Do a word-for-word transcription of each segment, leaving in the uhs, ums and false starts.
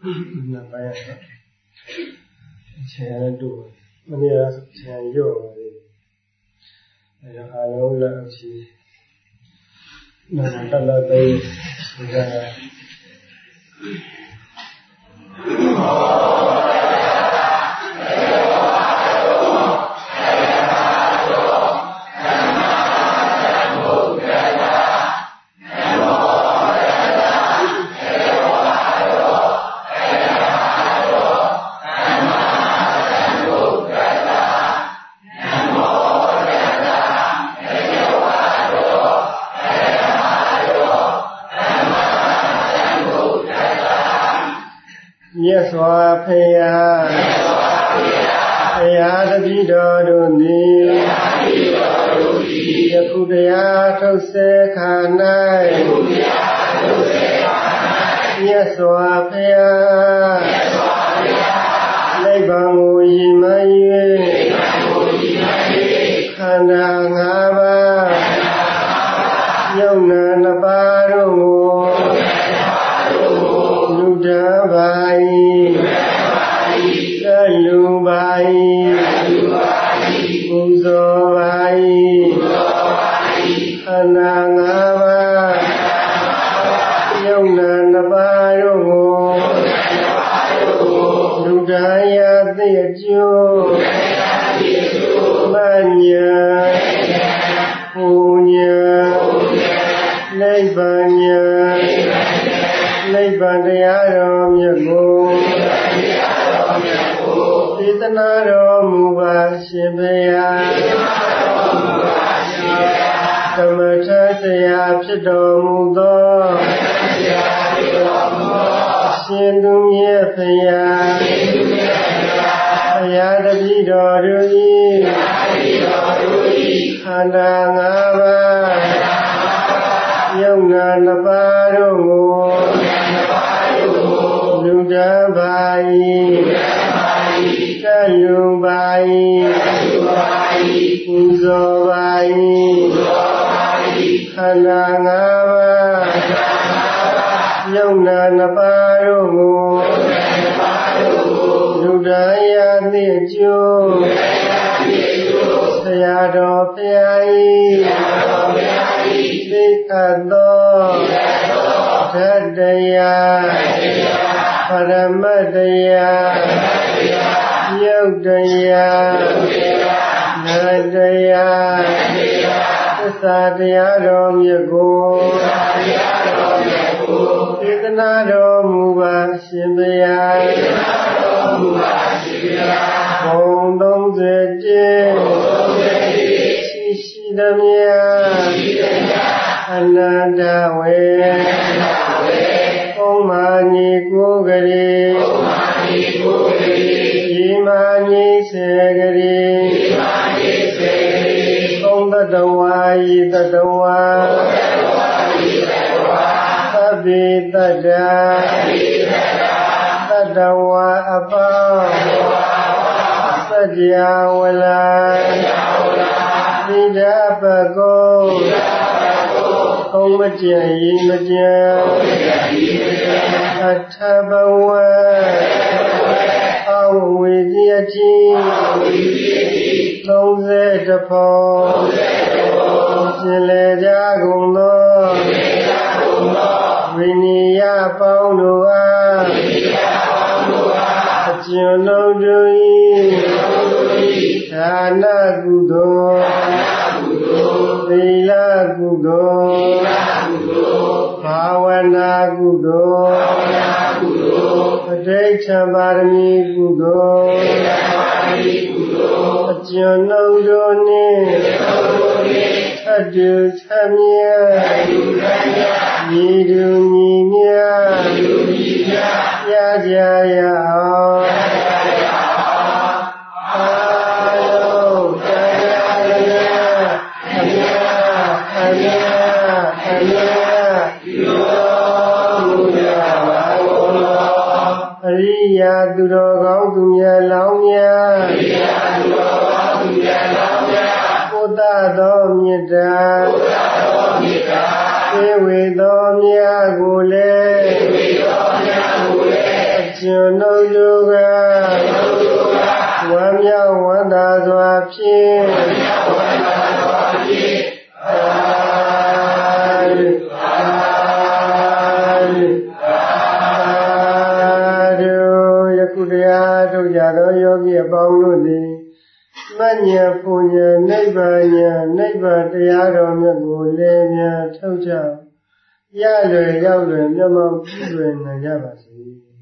Nah, banyak. Saya tu, mana ya saya yo. Ada kalau lah si, nak kalau tu sudah. Yes, wa paya. Paya the video do ni. Yakudaya to se kanai. Yes, wa paya. Leibangu yimaye. Khanda ngaba. Yona nabaru. Ludabai, Kalubai, Uzobai, Anangaba, Yonanabayo, Ludaya Dejo, Manya, Punya, Lebanya. Leibandayaro Myago Itanaro Muba Shibaya Kamatasaya Pido Mudo Sindumye Paya Paya Davido Rui Handangaba Yona Nabaro Ludabai, Kalubai, Uzobai, Hanangaba, Yona Nabaro, Ludaya Nejo, Sayado Piai, Sikado, Tadaya, Paramadaya, Yogaya, Nadaya, Sadaya Rom Yago, Itanaro Muba Shibaya, Bondong Zeje, Shishidamya, Anadawe, Omani Gugari, Imani Segari, Om the Dawai, the Dawa, Sabi the Da, the Dawa Abba, Sajawala, Vidabago. Om Majai Majai Atabawa Awidyati Longze Dapo Jile Jagundo Viniya Paunua Ajono Dui Dana Gudo Vila Gudo Bhavana Gudo Advaita Bharami Gudo Ajano Doni Adu Tamya Yidu Nimya Yajaya Ariya Duro Gaudunya Laumya Buddha Domyada Ewe Domya Gule ရှင်တို့တို့ကဝမ်းမြောက်ဝမ်းသာစွာဖြင့်ယခုတရားထုတ်ကြသောယောဂီအပေါင်းတို့သည်မဉ္ဇဉ်ပူဉ္ဇဉ်နိဗ္ဗာန်ဉာဏ်နိဗ္ဗာန်တရားတော်မြတ်ကိုလေးမြန်ထုတ်ကြရလွယ်ရောက်လွယ်မျက်မှောက်ပြုလွယ်နိုင်ကြပါစေ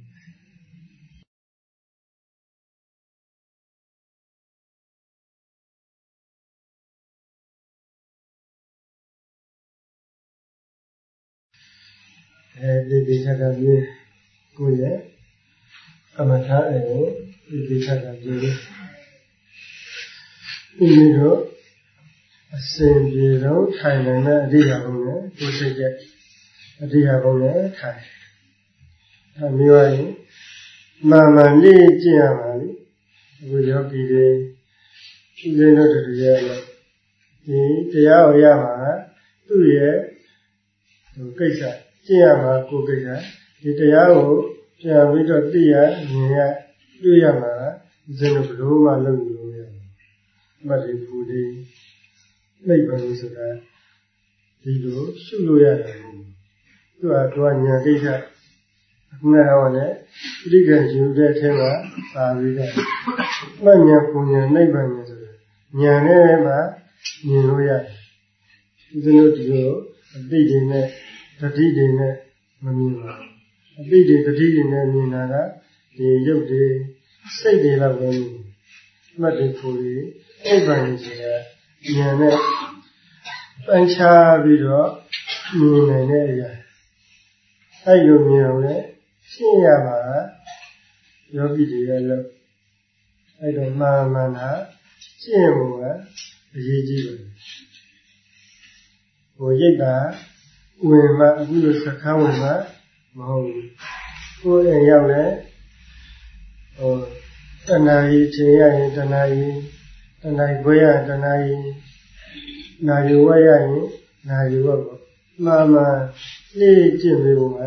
အဲဒီဒီချက်ကပြေကိုရဲ့ကမ္မထာအေဒီဒီချက်ကပြေဒီလိုအစဉ်ပြေတော့ထိုင်နိုင်တဲ့အရိယာဘုံနဲ့ကိုယ်စိတ်ရဲ့အရိယာဘုံနဲ့ထိုင်အဲမျိုးရင်မှန်မှန်လေးကျင့်ရပါလိအခုယောဂီတွေဒီလိုတို့တွေရဲ့ဒီတရားကိုရမှာသူ့ရဲ့ဟိုကိစ္စကျင့်ရမှာကိုယ်ကိစ္စဒီတရားကိုပြန်ပြီးတော့သိရမြင်ရတွေ့ရမှာဇင်းတို့ဘယ်လိုမှလုပ်လို့မရဘူးမတ်ဒီပူဒီနိဗ္ဗာန်ဆိုတာဒီလိုရှုလို့ရတယ်သူကသူကညာကိစ္စအခုနကတော့လည်းပြိကံယူတဲ့အထဲမှာပါပြီးတော့မညာပူညာနိဗ္ဗာန်ဆိုတာညာနဲ့မှမြင်လို့ရတယ်ဇင်းတို့ဒီလိုအသိဉာဏ်နဲ့တတိတွေနဲ့မမြင်ပါဘူးအသိတွေတတိတွေနဲ့မြင်တာကဒီရုပ်တွေစိတ်တွေလောက်ပဲမြင်မှတ်တွေဖူတွေအိဗံဆိုတာဉာဏ်နဲ့ပန်းချပြီးတော့မြင်နိုင်တဲ့အရာအဲ့လိုမြင်အောင်လဲရှင်းရမှာယောဂီတွေရဲ့လို့အဲ့တော့မာမန္တာရှင်းဖို့ကအရေးကြီးတယ်ဟိုရိတ်တာဝင်မှအခုလိုစကားဝင်မှမဟုတ်ဘူးကိုယ်အရောက်လဲဟိုတဏှာကြီးချိန်ရရင်တဏှာကြီးတဏှာကြီးခွဲရတဏှာကြီးနာယူဝဲရရင်နာယူဝဲပေါ့မှန်မှန်လေးကျင့်ပြီးဖို့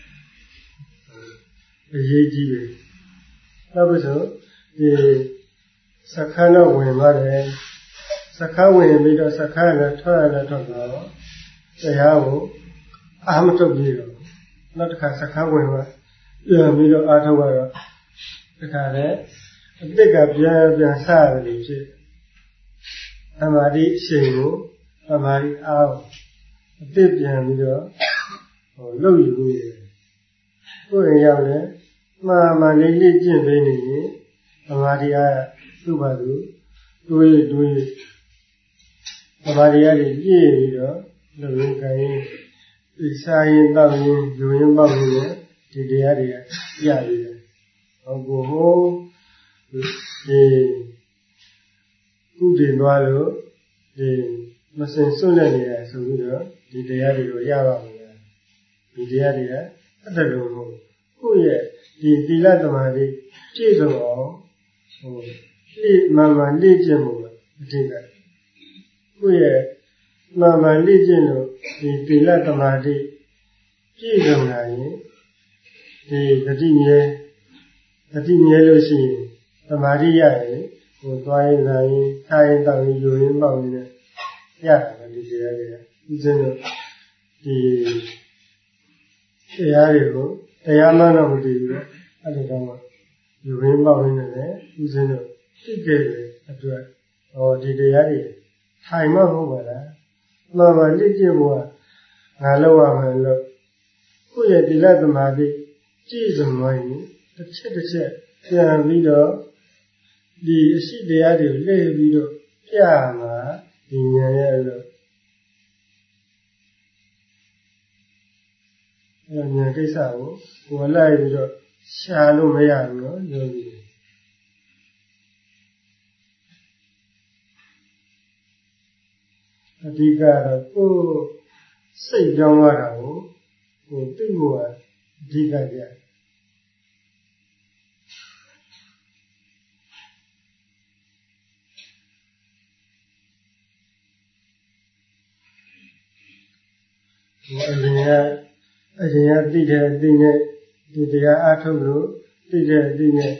ကအရေးကြီးတယ်နောက်ပြီးဆိုဒီစကားတော့ဝင်ပါတယ်စကားဝင်ပြီးတော့စကားလည်းထွက်ရလည်းထွက်တော့တရားကိုအာမထုတ်ပြီးတော့နောက်တစ်ခါစကားဝင်မှပြန်ပြီးတော့အာထုတ်ရတော့တခါလေအတိတ်ကပြန်ပြန်စရတယ်လို့ဖြစ်သမာဓိအရှိန်ကိုသမာဓိအားအတိတ်ပြန်ပြီးတော့ဟိုလှုပ်ယူလို့ရတယ်ကိုယ်ရင်ရောက်လဲမှားမှလေးလေးကျင့်ပေးနေရင်သမာဓိအားသူ့ဘာသူတွေးတွေးသမာဓိအားကြီးပြည့်ပြီးတော့လူရင်းကိုင်းဒီစားရင်တောက်ရင်ယူရင်ပေါက်ရင်ဒီတရားတွေကရပြီလေဟောကိုဟိုဒီကုသိုလ်သွားလို့ဒီမစင်စွန့်လက်နေရဆိုပြီးတော့ဒီတရားတွေကိုရပါမယ်ဒီတရားတွေကအတ္တလို့မဟုတ်ကိုယ့်ရဲ့ဒီသီလသမာဓိပြည့်စုံအောင်ဟိုလေ့မှန်မှန်လေ့ကျင့်မှုအတိတ်ကကိုယ့်ရဲ့မှန်မှန်လေ့ကျင့်လို့ဒီသီလသမာဓိပြည့်စုံလာရင်ဒီဂတိမြဲဂတိမြဲလို့ရှိရင်သမာဓိရရင်ဟိုသွားရင်လာရင်ထားရင်တောက်ရင်ယူရင်ပေါက်ရင်ရတယ်ဒီတရားတွေကဥစဉ်လို့ဒီတရားတွေကိုတရားမှန်တော့မတည်ဘူးအဲ့ဒီတော့ယူရင်းပေါက်ရင်းနဲ့ဥစဉ်လို့သိခဲ့တယ်အတွက်ဟောဒီတရားတွေထိုင်မှမဟုတ်ပါလားမှန်မှန်လေ့ကျင့်ဖို့ကငါလောက်ရမယ်လို့ကိုယ့်ရဲ့ဒီလသမာဓိကြည့်စုံသွားရင်တစ်ချက်တစ်ချက်ပြန်ပြီးတော့ဒီအရှိတရားတွေကိုလှည့်ပြီးတော့ပြမှာဒီဉာဏ်ရဲ့လို့အဲဉာဏ်ကိစ္စကိုကိုယ်လိုက်ပြီးတော့ရှာလို့မရဘူးနော်ယောဂီအဓိကတော့ကိုယ်စိတ်ကြောင်းရတာကိုကိုသိဖို့အဓိကကြအရင်ကအရင်ကသိတဲ့အသိနဲ့ဒီတရားအားထုတ်လို့သိတဲ့အသိနဲ့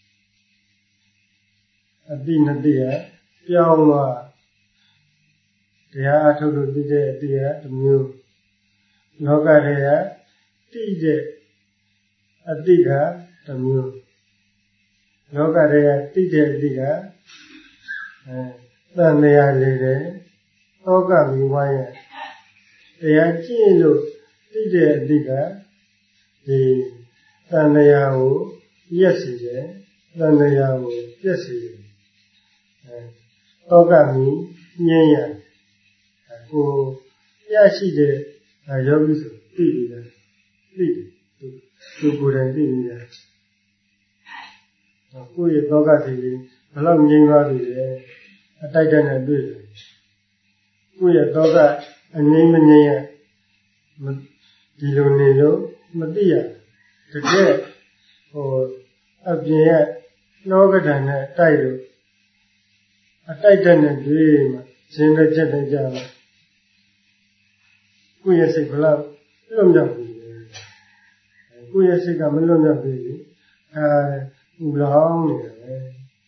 အသိနဲ့သိရပြောင်းသွားတရားအထုတ်လို့သိတဲ့အသိရတစ်မျိုးလောကထဲကသိတဲ့အသိကတစ်မျိုးလောကထဲကသိတဲ့အသိကအဲတန်တရားလေးတယ်သောကမီဝါရဲ့တရားကျင့်လို့သိတဲ့အသိကဒီတန်တရားကိုရက်စီတယ်တန်တရားကိုပြည့်စီတယ်အဲသောကမီငြင်းရတယ်ကိုရရှိတဲ့ယောဂီဆိုသိပြီလားသိတယ်သူကိုယ်တိုင်သိပြီလားကိုယ့်ရဲ့သောကတိလေးဘယ်လောက်ငြိမ်းသွားပြီလဲအတိုက်တနဲ့တွေ့တယ်ကိုယ့်ရဲ့သောကအငြိမ်းမငြိမ်းရဒီလိုနေလို့မသိရတကယ်ဟိုအပြင်ရဲ့လောကဓာတ်နဲ့တိုက်လို့အတိုက်တနဲ့တွေ့မှရှင်းတဲ့ချက်တည်းကြမှာကိုယ့်ရဲ့စိတ်ဘယ်လောက်လွတ်မြောက်ပြီလဲကိုယ့်ရဲ့စိတ်ကမလွတ်မြောက်ပြီအဲဥလောင်းနေတယ်ပဲ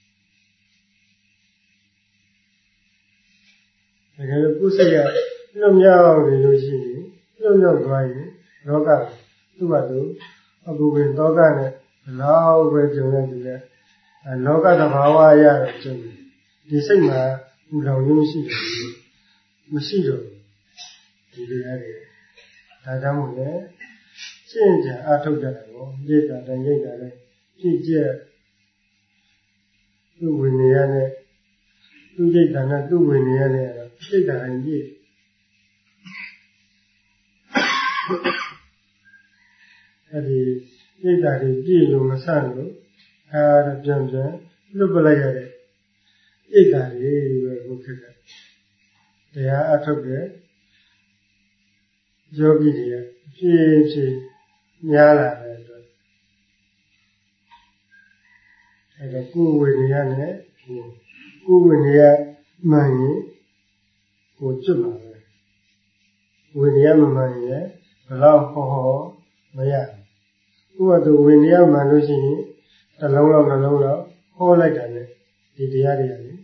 တကယ်လို့ကိုယ်စိတ်ကလွတ်မြောက်နေလို့ရှိရင်လွတ်မြောက်သွားရင်လောကသူ့ဘာလို့အပူပင်သောကနဲ့ဘလောက်ပဲကြုံရပြီလဲအဲလောကသဘာဝအရတော့ကျုံတယ်ဒီစိတ်မှာဥလောင်းလို့မရှိဘူးမရှိတော့ဒီလိုရတယ်ဒါကြောင့်မို့လဲရှင်းကြအထုတ်ကြတယ်ပေါ့ရိတ်တာတိုင်းရိတ်တာတိုင်းပြည့်ကျက်သူ့ဝိနည်းနဲ့သူ့ရိတ်တာနဲ့သူ့ဝိနည်းနဲ့ရိတ်တာတိုင်းပြည့်အဲဒီရိတ်တာတွေပြည့်လို့မဆန့်လို့အဲဒါပြန်ပြန်လွတ်ပလိုက်ရတဲ့ရိတ်တာတွေပဲဟုတ်ကဲ့တရားအထုတ်တဲ့ယောဂီတွေဖြည်းဖြည်းများလာတဲ့အတွက်အဲဒါကိုယ်ဝိနည်းနဲ့ကိုယ်ဝိနည်းမှန်ရင်ကိုကျွတ်လာပဲဝိနည်းမမှန်ရင်ဘယ်တော့ဟောဟောမရဘူးဥပဒေဝိနည်းမှန်လို့ရှိရင်တစ်လုံးလောက်နှလုံးလောက်ဟောလိုက်တာနဲ့ဒီတရားတွေရတယ်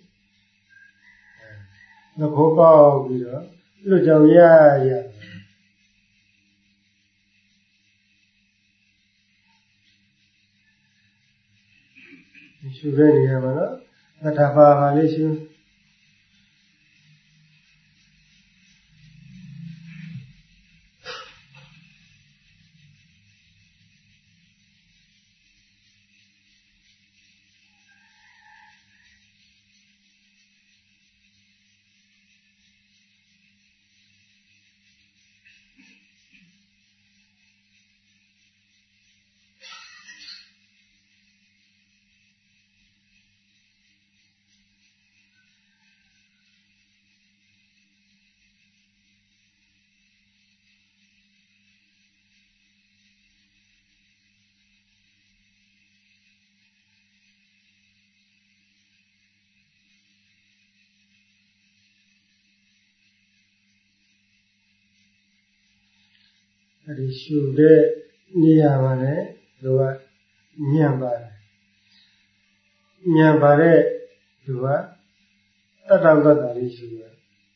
ငဘောပေါက်ပြီးတော့လွတ်ကြောင်ရရရှုတဲ့နေရာမှာနော်သတ္တပါပါလေးရှုအဲဒီရှုတဲ့နေရာမှာလည်းသူကညံပါတယ်ညံပါတဲ့သူကတတ္တဝတ္တလေးရှုတယ်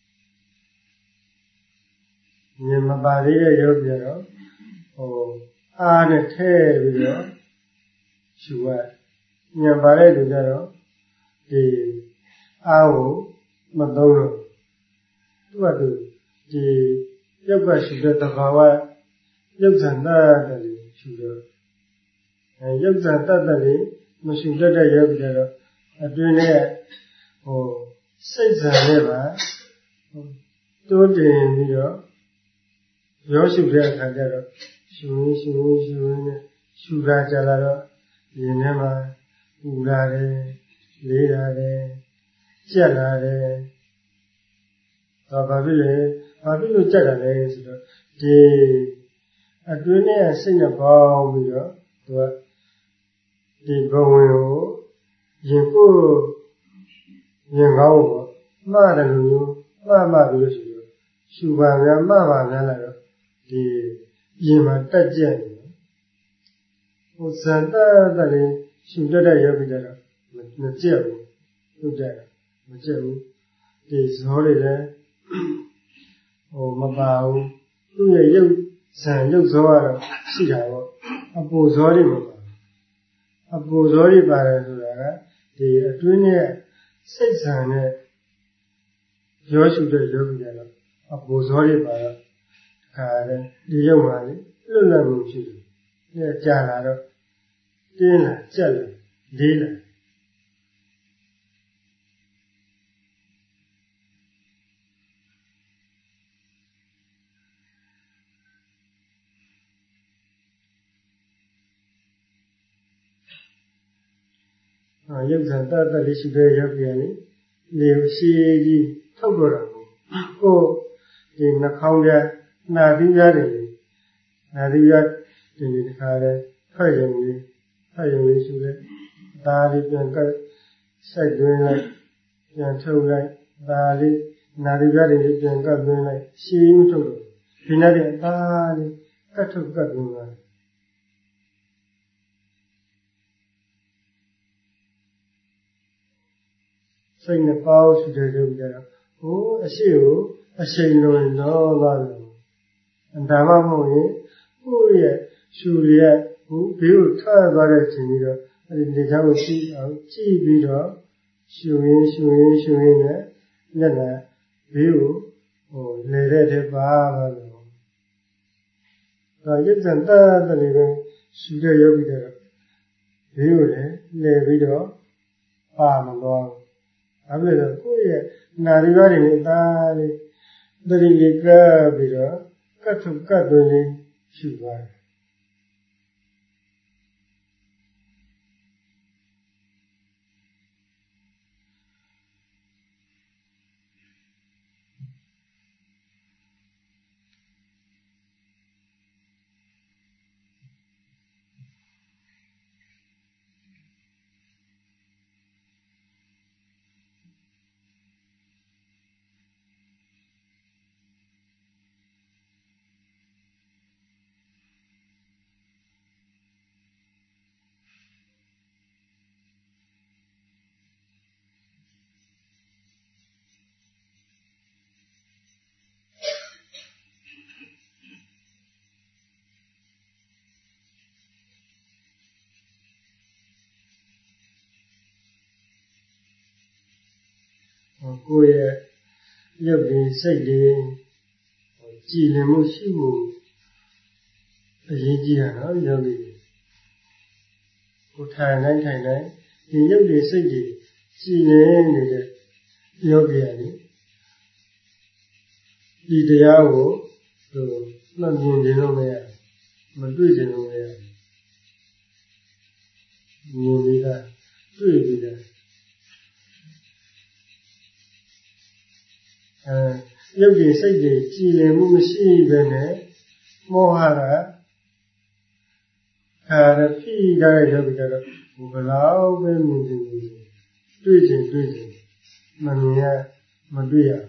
ညံမပါသေးတဲ့ယောဂီကတော့ဟိုအားနဲ့ထည့်ပြီးတော့ရှုရညံပါတဲ့သူကျတော့ဒီအားကိုမသုံးတော့သူကသူဒီယောဂရှုတဲ့သဘာဝယုတ်ဇန်တတ်တယ်ရှုတော့အဲယုတ်ဇန်တတ်တယ်မရှုတတ်တဲ့ယောဂီကတော့အတွင်းနဲ့ဟိုစိတ်ဇန်နဲ့ပါတိုးတင်ပြီးတော့ရောရှုတဲ့အခါကျတော့ရှုရင်းရှုရင်းရှုရင်းနဲ့ရှုတာကြလာတော့ဒီထဲမှာပူလာတယ်လေးလာတယ်ကြက်လာတယ်ဒါဘာဖြစ်လဲဘာဖြစ်လို့ကြက်တာလဲဆိုတော့ဒီအတွင်းနဲ့စိတ်နဲ့ပေါင်းပြီးတော့သူကဒီဘဝင်ကိုရင်ကိုရင်ကောင်းကိုမှားတယ်လို့မျိုးမှားမှပြီးလို့ရှိတော့ရှူပါများမှားပါများလာတော့ဒီရင်မှာတက်ကြက်နေတယ်ဟိုဇန်တက်တက်လေးရှင်တက်တဲ့ယောဂီကြတော့မကြက်ဘူးဟုတ်တယ်မကြက်ဘူးဒီဇောတွေလည်းဟိုမပါဘူးသူ့ရဲ့ရုပ်ဇန်ရုပ်ဇောကတော့ရှိတာပေါ့အပူဇောတွေမပါအပူဇောတွေပါတယ်ဆိုတာကဒီအတွင်းရဲ့စိတ်ဇန်နဲ့ရောရှုတဲ့ယောဂီကြတော့အပူဇောတွေပါတော့ခါတယ်ဒီရုပ်မှာလေလွတ်လပ်မှုရှိတယ်ကြာလာတော့တင်းလာကြက်လာလေးလာရုပ်ဇာတတ်တက်လေးရှိတဲ့ရုပ်ပြန်လေလေရှိကြီးထုတ်တော့တာကိုကိုဒီနှာခေါင်းပြနာသီးပြတယ်နာသီးပြဒီဒီတစ်ခါလဲဖတ်ရုံလေးဖတ်ရုံလေးရှိလဲဒါလေးပြန်ကစိုက်သွင်းလိုက်ပြန်ထုတ်လိုက်ဒါလေးနာသီးပြတယ်ပြန်ကသွင်းလိုက်ရှင်းမထုတ်တော့ဒီနေ့တဲ့အသားလေးကတ်ထုတ်ကတ်သွင်းသွားစိတ်နဲ့ပေါင်းရှိတဲ့ရုပ်ကြတော့ဟိုအရှိကိုအရှိန်လုံးတော့သွားတယ်ဒါမှမဟုတ်ရင်ကိုယ့်ရဲ့ရှူရရဲ့ဟိုဘေးကိုထွက်သွားတဲ့ချိန်ပြီးတော့အဲဒီလေချောင်းကိုကြည့်အောင်ကြည့်ပြီးတော့ရှူရင်းရှူရင်းရှူရင်းနဲ့လက်နဲ့ဘေးကိုဟိုလေတဲ့တဲ့ပါသွားတယ်ဒါရုပ်ဇံတတ်တယ်လေပဲရှူတဲ့ယောဂီတွေတော့ဘေးကိုလည်းလေပြီးတော့ပါမသွားဘူးအဲ့လိုတော့ကိုယ့်ရဲ့နာရီပါးတွေနဲ့အသားလေးတတိလေးကပ်ပြီးတော့ကတ်ထုတ်ကတ်သွင်းလေးရှုသွားတယ်ကိုယ့်ရဲ့ရုပ်တွေစိတ်တွေကြည်လင်မှုရှိမှုအရေးကြီးတာနော်ယောဂီကိုထိုင်နိုင်ထိုင်နိုင်ဒီရုပ်တွေစိတ်တွေကြည်လင်နေတဲ့ယောဂီရတယ်ဒီတရားကိုဟိုမှတ်မြင်နေလို့မရမတွေ့ကြလို့မရမြင်ပြီးတာတွေ့ပြီးတာအဲရုပ်ကြီးစိတ်ကြီးကြည်လင်မှုမရှိဘဲနဲ့မောဟကအဲဖိထားတဲ့ယောဂီကတော့ဘယ်လောက်ပဲမြင်ကြည့်တွေ့ချင်တွေ့ချင်မမြင်ရမတွေ့ရ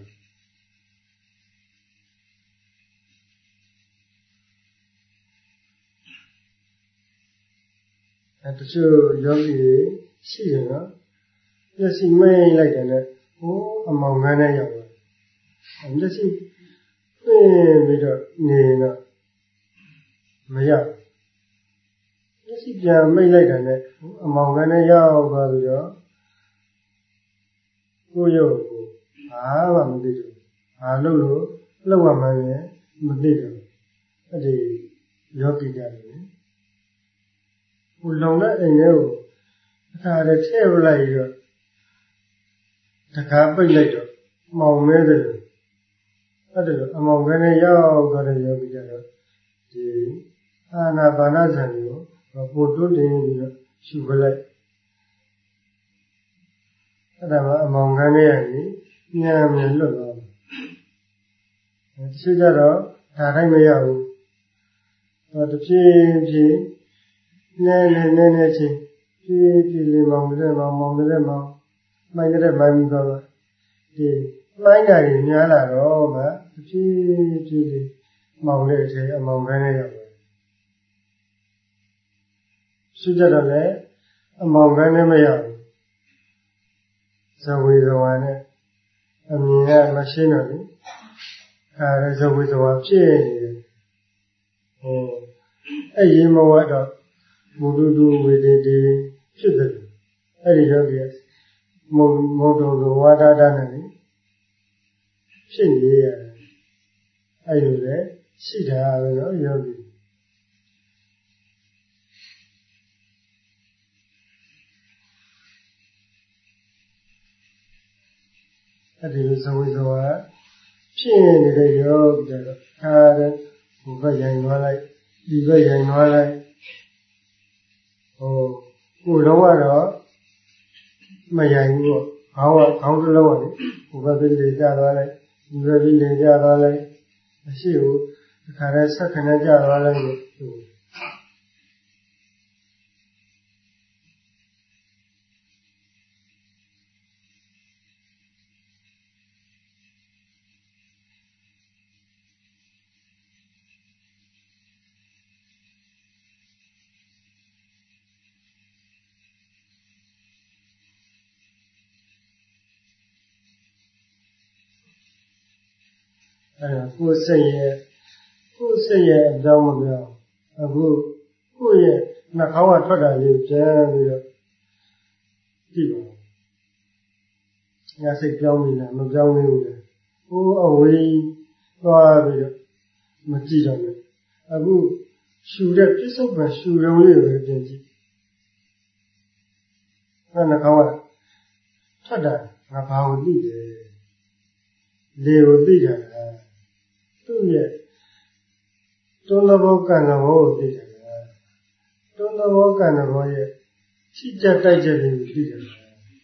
အဲတချို့ယောဂီရှိတယ်နော်မျက်စိမိတ်လိုက်တယ်နဲ့ဟိုအမောင်ငန်းနဲ့ရောက်သွားမျက်စိပြင်းပြီးတော့နေတော့မရမျက်စိပြန်မိတ်လိုက်တယ်နဲ့အမောင်ငန်းနဲ့ရောက်သွားပြီးတော့ကိုယ်ရုပ်ကိုဘာမှမသိဘူးဘာလို့လို့လောက်ရမှန်းလည်းမသိဘူးအဲ့ဒီယောဂီကြတယ်ဟိုလုံတဲ့အိမ်ထဲကိုအခါတည်းထည့်လိုက်တော့တခါပိတ်လိုက်တော့မောင်မဲတယ်အဲ့ဒါအမောင်ကနေရောက်သွားတဲ့ယောဂီကြတော့ဒီအာနာပါနဇံကိုပို့တွန်းတင်ပြီးတော့ရှုခလိုက်အဲ့ဒါမှအမောင်ကနေရည်ညံမြလွတ်သွားတယ်တချို့ကြတော့ဒါတိုင်းမရဘူးဟောတဖြည်းဖြည်းနဲနဲနဲနဲချင်းဖြည်းဖြည်းလေးမောင်တဲ့မောင်မောင်တဲ့မောင်မိုင်းတဲ့မိုင်းပြီးတော့ဒီမိုင်းတာကြီးများလာတော့မှဖြည်းဖြည်းလေးမောင်တဲ့အချိန်အမောင်ခန်းနဲ့ရောက်တယ်ရှုကြတော့လေအမောင်ကနဲ့မရဘူးဇဝေဇဝါနဲ့အမြင်ကမရှင်းတော့ဘူးအဲဇဝေဇဝါဖြစ်နေတယ်ဟိုအဲ့ဒီမဝတ်တော့မုဒုတုဝေဒေတိဖြစ်တယ်အဲ့ဒီတော့ဒီမုမုဒုတုဝါဒတာနဲ့ဖြစ်နေရတယ်အဲ့လိုလေရှိတာပဲနော်ယောဂီအဲ့ဒီလိုဇဝေဇဝါဖြစ်နေတဲ့ယောဂီတော့အားတဲ့ဘုဘရိုင်သွားလိုက်ဒီဘက်ရိုင်သွားလိုက်ဟိုကိုယ်လုံးကတော့မရိုင်ဘူးပေါ့ခေါင်းကခေါင်းတစ်လုံးကလေဘုဘပြီးလေကျသွားလိုက်ဒီဘက်ပြီးလေကျသွားလိုက်မရှိဘူးဒီခါတည်းဆက်ခနဲ့ကျသွားလိုက်လို့အဲကိုယ်စိတ်ရဲ့ကိုယ်စိတ်ရဲ့အကြောင်းမပြောအခုကိုယ့်ရဲ့နှာခေါင်းကထွက်တာလေးကိုပြန်ပြီးတော့ကြည့်ပါဦး။ညာစိတ်ပြောင်းနေလားမပြောင်းနေဘူးလေ။ဟိုအဝေးသွားပြီးတော့မကြည့်တော့ဘူး။အခုရှူတဲ့ပြစ္ဆုတ်ပံရှူရုံလေးကိုပြန်ကြည့်။အဲနှာခေါင်းကထွက်တာငါဘာကိုသိတယ်။လေကိုသိတာလား။သူ့ရဲ့တွန်းသဘောကံသဘောကိုသိတယ်လားတွန်းသဘောကံသဘောရဲ့ချိကျတိုက်ချက်လေးကိုသိတယ်လား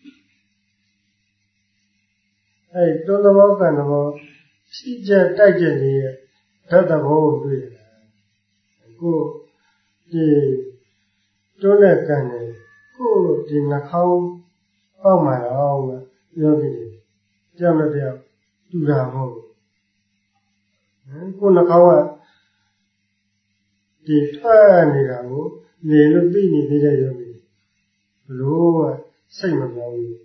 အဲတွန်းသဘောကံသဘောချိကျတိုက်ချက်လေးရဲ့ဓာတ်သဘောကိုတွေ့တယ်လားကိုဒီတွန်းတဲ့ကံနဲ့ကိုဒီနှာခေါင်းပေါက်မှတော့ပြောကြည့်ကြောက်မပြောက်တူတာမဟုတ်ဘူးကိုနှာခေါင်းကဒီထွက်နေတာကိုနေလို့သိနေသေးတဲ့ယောဂီဘလို့ကစိတ်မပြောင်းဘူး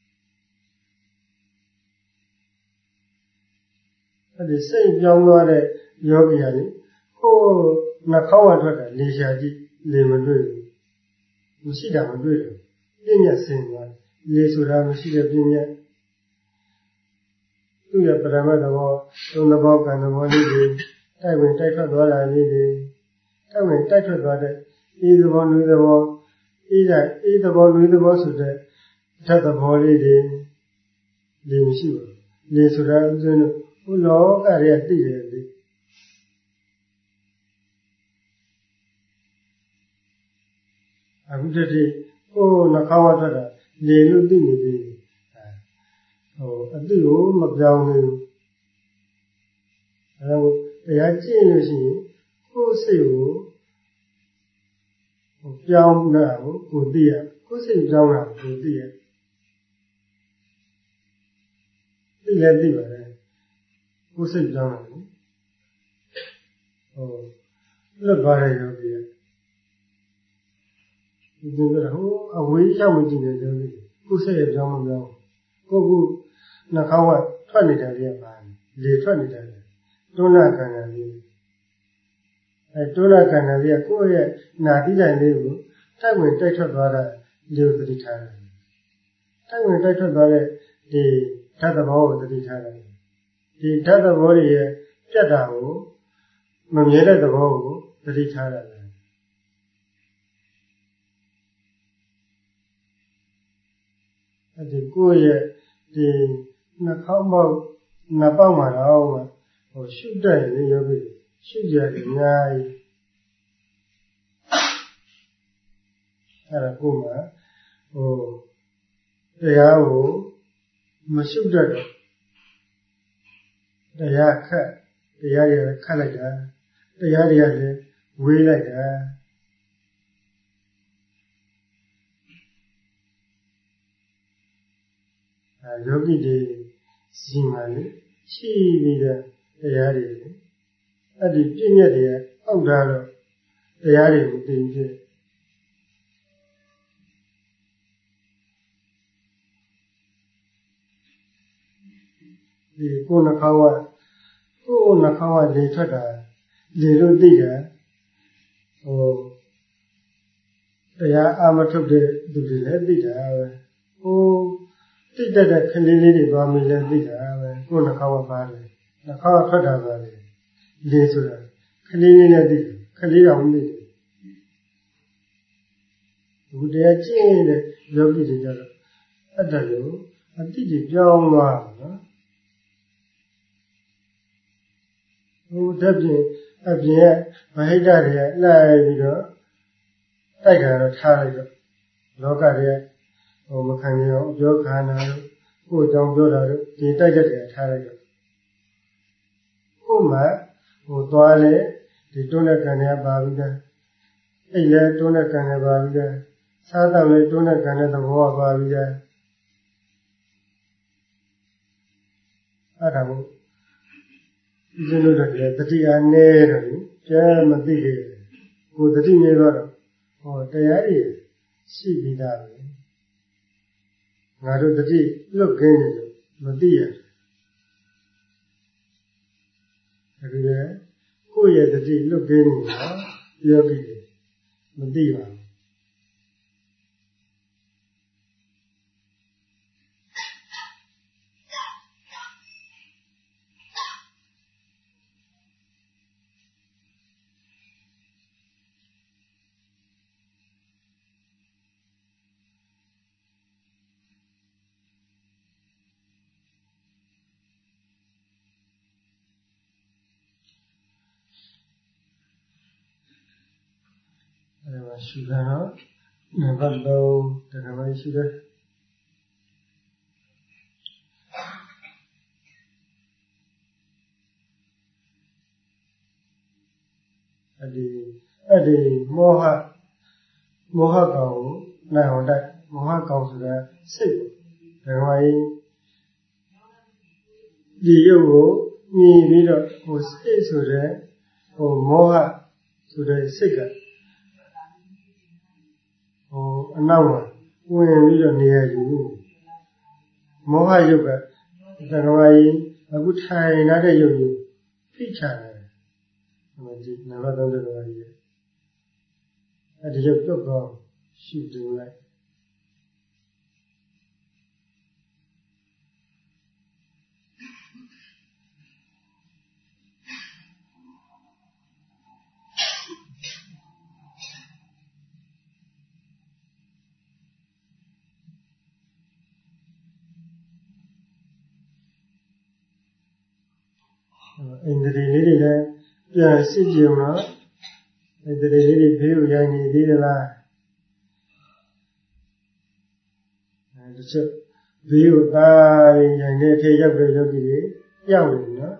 အဲ့ဒီစိတ်ပြောင်းသွားတဲ့ယောဂီကလေဟိုနှာခေါင်းကထွက်တာလေရှာကြည့်လေမတွေ့ဘူးမရှိတာမတွေ့ဘူးပြည့်ညက်စင်သွားလေဆိုတာမရှိတဲ့ပြည့်ညက်သူ့ရဲ့ပရမတ်သဘောသုံးသဘောကံသဘောလေးတွေတိုက်ဝင်တိုက်ထွက်သွားတာလေးတွေတိုက်ဝင်တိုက်ထွက်သွားတဲ့အေးသဘောနွေးသဘောအေးတဲ့အေးသဘောနွေးသဘောဆိုတဲ့ဓာတ်သဘောလေးတွေလေမရှိဘူးလေဆိုတာဥစဉ်လို့ဘုလောကရဲ့သိတယ်လေအခုတည်းဟိုနှာခေါင်းဝတ်တာလေလို့သိနေသေးတယ်ဟိုအတိကိုမပြောင်းဘူးအဲဒါကိုတရားကျင့်လို့ရှိရင်ကိုယ်စိတ်ကိုဟိုပြောင်းတာကိုကိုသိရကိုယ်စိတ်ပြောင်းတာကိုသိရသိလည်းသိပါတယ်ကိုယ်စိတ်ပြောင်းတာကိုဟိုလွတ်သွားတဲ့ယောဂီကဒီလိုကဟိုအဝေးရောက်မကြည့်တဲ့ယောဂီကိုယ်စိတ်ရဲ့ပြောင်းမပြောင်းကိုယ်ကနှာခေါင်းကထွက်နေတယ်လေပါလေထွက်နေတယ်တွန်းလာကံကလေးအဲတွန်းလာကံကလေးကကိုယ့်ရဲ့နာတိတိုင်လေးကိုတိုက်ဝင်တိုက်ထွက်သွားတာလေသတိထားတယ်တိုက်ဝင်တိုက်ထွက်သွားတဲ့ဒီဓာတ်သဘောကိုသတိထားတယ်ဒီဓာတ်သဘောတွေရဲ့ပြတ်တာကိုမမြဲတဲ့သဘောကိုသတိထားတယ်အဲဒီကိုယ့်ရဲ့ဒီနှာခေါင်းပေါက်နှာပေါက်မှာတော့ဟိုရှုတဲ့လေယောဂီရှုကြတယ်အများကြီးအဲဒါကိုမှဟိုတရားကိုမရှုတတ်တော့တရားခက်တရားရခက်လိုက်တာတရားတွေကလည်းဝေးလိုက်တာအဲယောဂီတွေစီမံလေရှိပြီးတဲ့တရားတွေအဲ့ဒီပြည့်ညက်တွေအောက်ထားတော့တရားတွေကိုသိဖြစ်ဒီကိုယ်နှာခေါင်းကကိုယ်နှာခေါင်းကလေထွက်တာလေလို့သိတယ်ဟိုတရားအာမထုတ်တဲ့သူတွေလည်းသိတာပဲဟိုတိတ်တက်တဲ့ခလေးလေးတွေသွားမိလည်းသိတာပဲကိုယ်နှာခေါင်းကပါတယ်နှာခေါင်းကထွက်တာပါလေလေဆိုတာခလေးလေးနဲ့သိတယ်ခလေးတော်မသိဘူးဘုရားကျင့်တဲ့ယောဂီတွေကြတော့အဲ့ဒါလို့အတိတ်ပြောင်းသွားတယ်နော်ဟိုတက်ပြင်အပြင်ကဗဟိတတွေလိုက်ပြီးတော့တိုက်တာတော့ထားလိုက်တော့လောကတွေဟိုမခံရအောင်ပြောခန္ဓာလို့ကိုယ်ကြောင့်ပြောတာလို့ဒီတိုက်တဲ့တွေထားလိုက်တော့ကိုယ်မှဟိုသွားလေဒီတွန်းတဲ့ခံရပါပြီးသားအဲ့လေတွန်းတဲ့ခံရပါပြီးသားစားတော့လေတွန်းတဲ့ခံရသဘောပါပြီးသားအဲ့ဒါကိုဒီလိုတော့တတိယနဲ့တော့ကျဲမသိသေးဘူးကိုတတိနေတော့ဟောတရားရည်ရှိပြီးသားပဲငါတို့တတိလွတ်ကင်းနေလို့မသိရဘူးဒါကြကိုယ့်ရဲ့တတိလွတ်ကင်းနေတာယောဂီတွေမသိပါဘူးရှုတာတော့နံပါတ်သုံးတရားမှရှိတယ်အဲ့ဒီအဲ့ဒီမောဟမောဟကောင်ကိုနိုင်အောင်တိုက်မောဟကောင်ဆိုတာစိတ်ပေါ့ဒါမှဒီရုပ်ကိုမြင်ပြီးတော့ဟိုစိတ်ဆိုတဲ့ဟိုမောဟဆိုတဲ့စိတ်ကဟိုအနောက်မှာဝင်ပြီးတော့နေရယူမောဟယုတ်ကတက္ကဝါကြီးအခုထိုင်နေတဲ့ယုတ်ကြီးဖိချတယ်ဒီနံပါတ်သုံးတက္ကဝါကြီးအဲ့ဒီယုတ်တော့တော့ရှုတင်လိုက်အိန္ဒြေလေးတွေလည်းပြန်စစ်ကြည့်အောင်နော်အိန္ဒြေလေးတွေဖေးကိုရိုင်းနေသေးသလားအဲတချို့ဘေးကိုသားရင်ရိုင်းနေထေရောက်တဲ့ယောဂီတွေရောက်နေနော်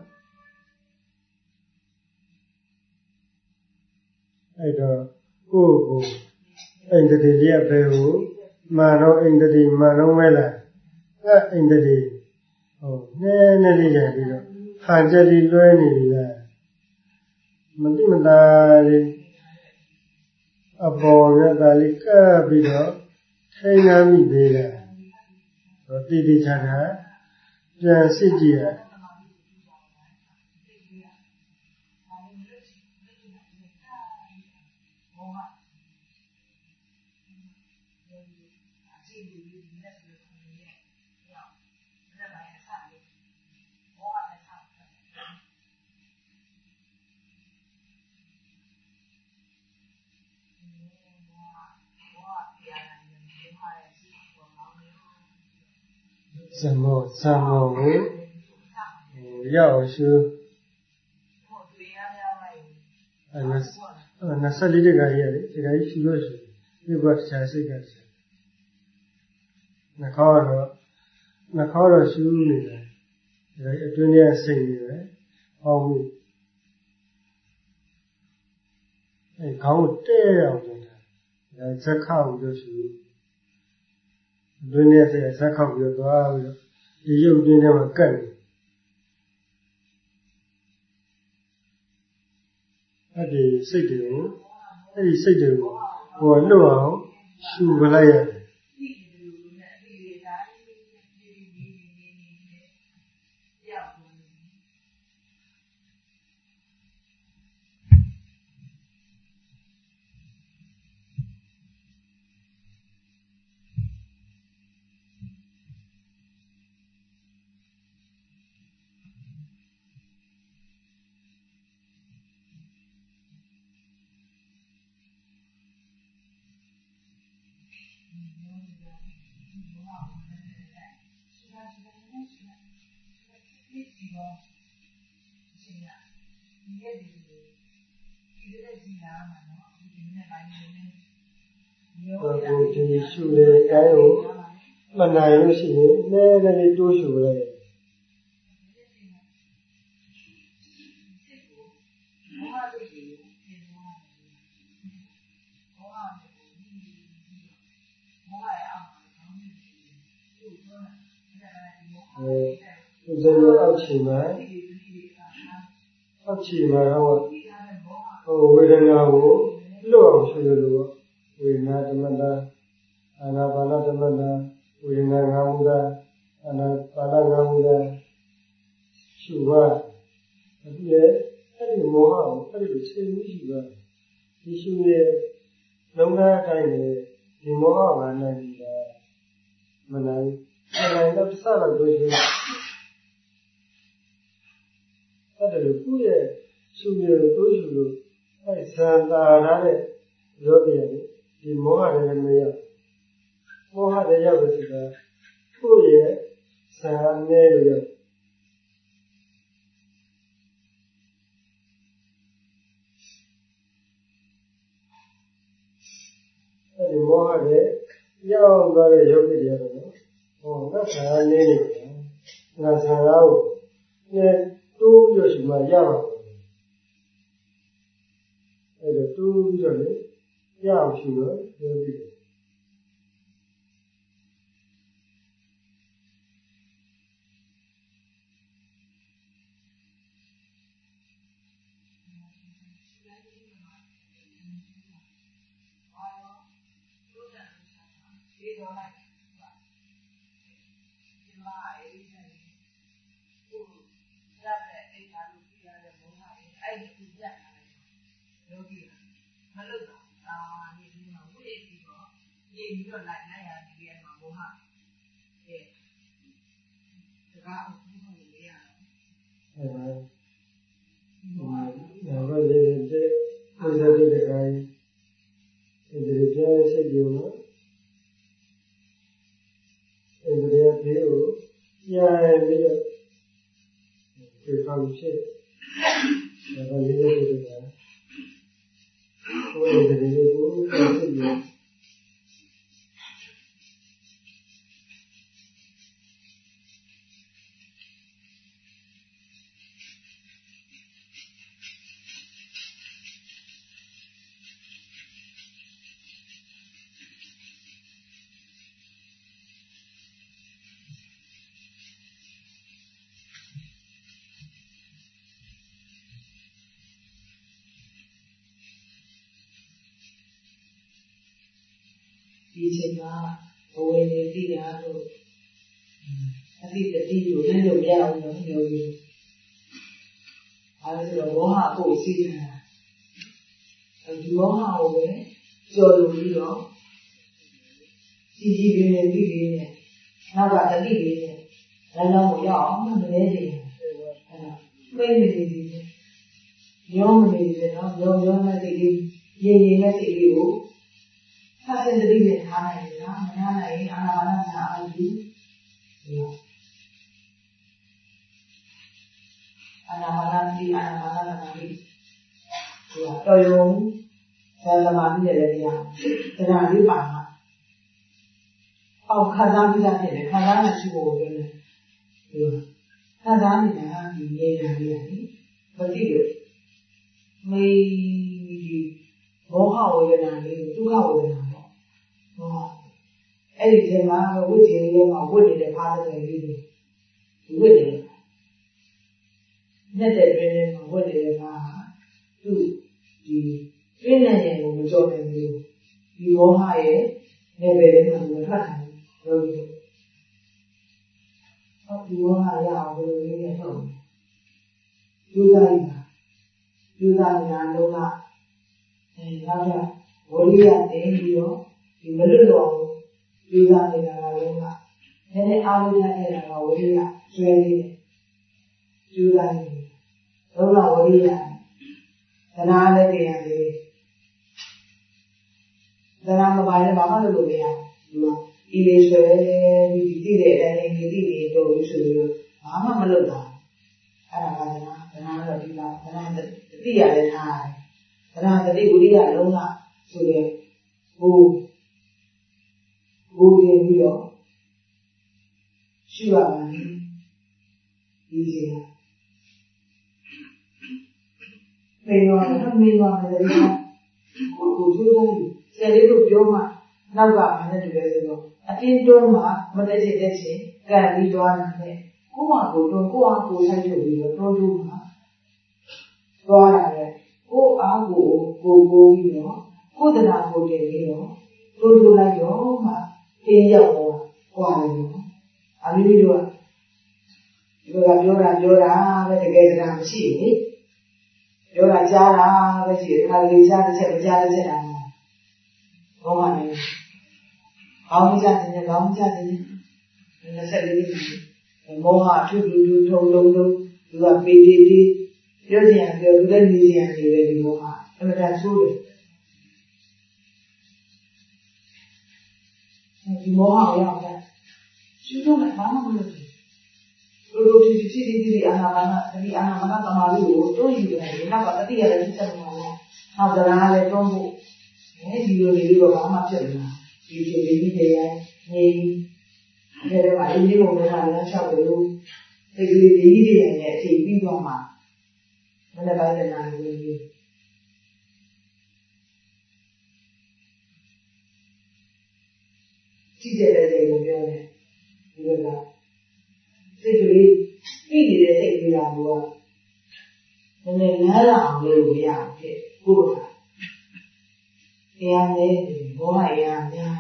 အဲ့တော့ကိုယ့်ကိုအိန္ဒြေလေးရဲ့ဘေးကိုမာတော့အိန္ဒြေမာတော့မဲလားအဲ့အိန္ဒြေဟိုနည်းနည်းလေးရိုင်းပြီးတော့ခါကြတိလွဲနေပြီလားမတိမတာလေးအပေါ်ရတာလေးကပ်ပြီးတော့ထိန်းနာမိသေးတယ်တော့တိတိကျကျပြန်စစ်ကြည့်ရစမောစမောကိုရောက်ရှုအဲနှစ်ဆယ်လေးတခါကြီးရတယ်ဒီခါကြီးရှုလို့ရှိဒီဘက်ချာစိတ်ကနှာခေါင်းတော့နှာခေါင်းတော့ရှုနေတယ်ဒီအတွင်းထဲစိတ်နေတယ်ဟောမှုအဲခေါင်းတဲ့အောင်နေတာဒါဇက်ခောက်လို့ရှုအတွင်းထဲစိတ်ဇက်ခောက်ပြီးတော့ပြီးတော့ဒီရုပ်တွင်းထဲမှာကပ်နေအဲ့ဒီစိတ်တွေကိုအဲ့ဒီစိတ်တွေကိုဟိုလွတ်အောင်ရှုပလိုက်ရတယ်ဒီရှုလေအဲကိုမနိုင်လို့ရှိရင်နည်းနည်းလေးတိုးရှုလိုက်အဲဒီလိုအောက်ချီမှာအောက်ချီမှာတော့ဟိုဝေဒနာကိုလွတ်အောင်ရှုလို့ဝေဒနာဓမ္မတာအာနာပါနဓမ္မတာဝေဒနာငါးခုသာအာနာပါနငါးခုသာရှုပါဒီရဲ့အဲ့ဒီမောဟကိုအဲ့ဒီလိုချိန်ပြီးရှုပါဒီရှုရဲ့လုံးသားအတိုင်းနဲ့ဒီမောဟကနိုင်ပြီလားမနိုင်မနိုင်တော့စတော့တို့ရှုအဲ့ဒါလိုကိုယ့်ရဲ့ရှုရတို့ရှုလို့အဲ့ဇာတာရတဲ့ယောဂီရဲ့ဒီမောဟတွေမရမောဟတွေရောက်လို့ဆိုတာကိုယ့်ရဲ့ဇာနဲ့လို့ရောက်အဲ့ဒီမောဟတွေရောက်သွားတဲ့ယောဂီတွေကတော့ဟောငါဇာနေနေတယ်ငါဇာကိုနဲ့တိုးပြီးတော့ရှိမှရပါဘူးအဲ့ဒါတိုးပြီးတော့လေရအောင်ရှိတော့ပြောပြီးတယ်ပြီးတော့လိုက်လိုက်ရတယ်ဒီအဲ့မှာဘောဟာတဲ့စကားအမှုတွေလေရတော့အဲဒါဒါဘာလဲတဲ့ဥဒတိတခိုင်းဒီကြရဲ့စိတ်ကြုံနော်အဲဒီရပြေကိုပြန်ပြီးတော့ဒီကောင်ဖြစ်ဒါဘာလဲတဲ့ဒီကဟိုဒီဒီကိုပြန်ဖြစ်ပြီးဒီချိန်မှာဘဝနေသိတာလို့အတိတတိကိုလည်းလို့မရဘူးနော်ပြောပြီးအဲဒါဆိုတော့ဘောဟာကိုစီးနေတာဒီဘောဟာကိုပဲကြော်လို့ပြီးတော့စီစီပြင်းနေပြီးပြီးနဲ့နောက်ကတတိလေးနဲ့လမ်းကြောင်းကိုရောက်အောင်မလဲနေတယ်အဲဒါမိတ်နေနေတယ်ရောမနေတယ်နော်ရောရောနဲ့စိတ်လေးရင်ရင်နဲ့စိတ်လေးကိုဆက်စင်တတိနဲ့ထားနိုင်တယ်နော်မထားနိုင်ရင်အာနာပါနနာအာယူအာနာပါနတိအာနာပါနနာတိဒီတော့ယုံဆန္ဒမာပြီးတယ်လေဗျာတရားလေးပါမှာအောက်ခံစားပြီးသားဖြစ်တယ်ခံစားမှရှိဖို့ပြောတယ်ဒီခံစားနေတာဒီနေရာလေးကနိမသိလို့မေးဒီဘောဟဝေဒနာလေးဒုက္ခဝေဒနာပေါ့ဟောအဲ့ဒီချိန်မှာဝိဇ္ဇေလေးမှာဝိနေတဲ့ဖားတဲ့လေးတွေဝိနေနဲ့တဲ့တွင်မှာဝိနေတဲ့ဖားသူဒီပြင်းနေတဲ့ကိုမကြော်နိုင်ဘူးဒီဘောဟရဲ့နေပယ်လေးမှာမထွက်နိုင်ဘူးလို့ဟောဒီဘောဟရအောင်ဘယ်လိုလေးနဲ့ထုတ်ကျူးစားရတာကျူးစားနေတာလုံးကအဲနောက်ကျဝိရိယတင်ပြီးတော့ဒီမလွတ်တော့ကျူးစားနေတာကလုံးကနည်းနည်းအားလုံးထားနေတာကဝိရိယကျွဲလေးတယ်ကျူးစားနေလုံးကဝိရိယသနာလည်းတရားလေးသနာမပိုင်လည်းဘာမှလုပ်လို့မရဘူးဒီမှာဒီလေးဆိုဒီတိတဲ့အတိုင်းနေတိနေတော့ဆိုလို့ဘာမှမလုပ်တာအဲ့ဒါကနာကနာတော့ဒီလားကနာတတိရလည်းထားတယ်ကနာတတိဝိရိယလုံးကဆိုတဲ့ဟိုဘူပြပြီးတော့ရှိပါမယ်ဒီစီကမေရောတော့မေရောတယ်ကိုကိုကျိုးတယ်ဆယ်လေးတို့ပြောမှနောက်ကမနဲ့တူလဲဆိုတော့အတင်းတွန်းမှမတက်ချင်တဲ့ချင်းကန်ပြီးသွားတာနဲ့ကိုယ့်ဟာကိုယ်တွန်းကိုယ့်ဟာကိုယ်ဆိုင်ထုတ်ပြီးတော့တွန်းတွန်းမှသွားရတယ်ကိုယ့်အားကိုယ်ကိုယ်ကိုပြီးတော့ကိုယ်တနာကိုယ်တင်ပြီးတော့တွန်းတွန်းလိုက်ရောမှတင်းရောက်သွားဟွာတယ်နော်အမိမိတို့ကဒီကပြောတာပြောတာပဲတကယ်စကားမရှိဘူးပြောတာကြားတာပဲရှိတယ်ခါလေးကြားတစ်ချက်မကြားတစ်ချက်တာဘောမှလည်းဘောင်းကြတယ်နဲ့ဘောင်းကြတယ်နဲ့နှစ်ဆက်လေးမောဟအထုတူတူထုံလုံးလုံးသူကပေတီတီပြောကြရင်ပြောသူလည်းနေကြရင်နေပဲဒီမောဟအမှန်တန်ဆိုးတယ်ဒီမောဟရောက်တယ်ရှုတော့လည်းဘာမှမလုပ်ဘူးတို့တို့ဒီဒီဒီဒီအာနာပါနာဒီအာနာပါနာသမာဓိကိုတိုးယူနေတယ်နောက်ကတတိယလည်းသိချက်မှာလားနောက်ကလည်းလည်းတွန်းဖို့အဲဒီလိုလေးတော့ဘာမှဖြစ်မလားဒီဒီဒီဒီရဲ့နေဒီထဲမှာအင်းဒီဘုံထဲမှာလည်း၆တယ်လို့ဒီဒီဒီဒီရဲ့အချိန်ပြီးသွားမှာမနေ့ပိုင်းကနားလို့ဒီကြည့်တဲ့တဲ့ကိုပြောတယ်ဒီလိုလားစိတ်ကလေးပြီးနေတဲ့စိတ်ကလေးကဘောကနည်းနည်းနားလာအောင်လုပ်လို့ရဖြစ်ကိုယ်ကတရားနဲ့ဘောဟရများတယ်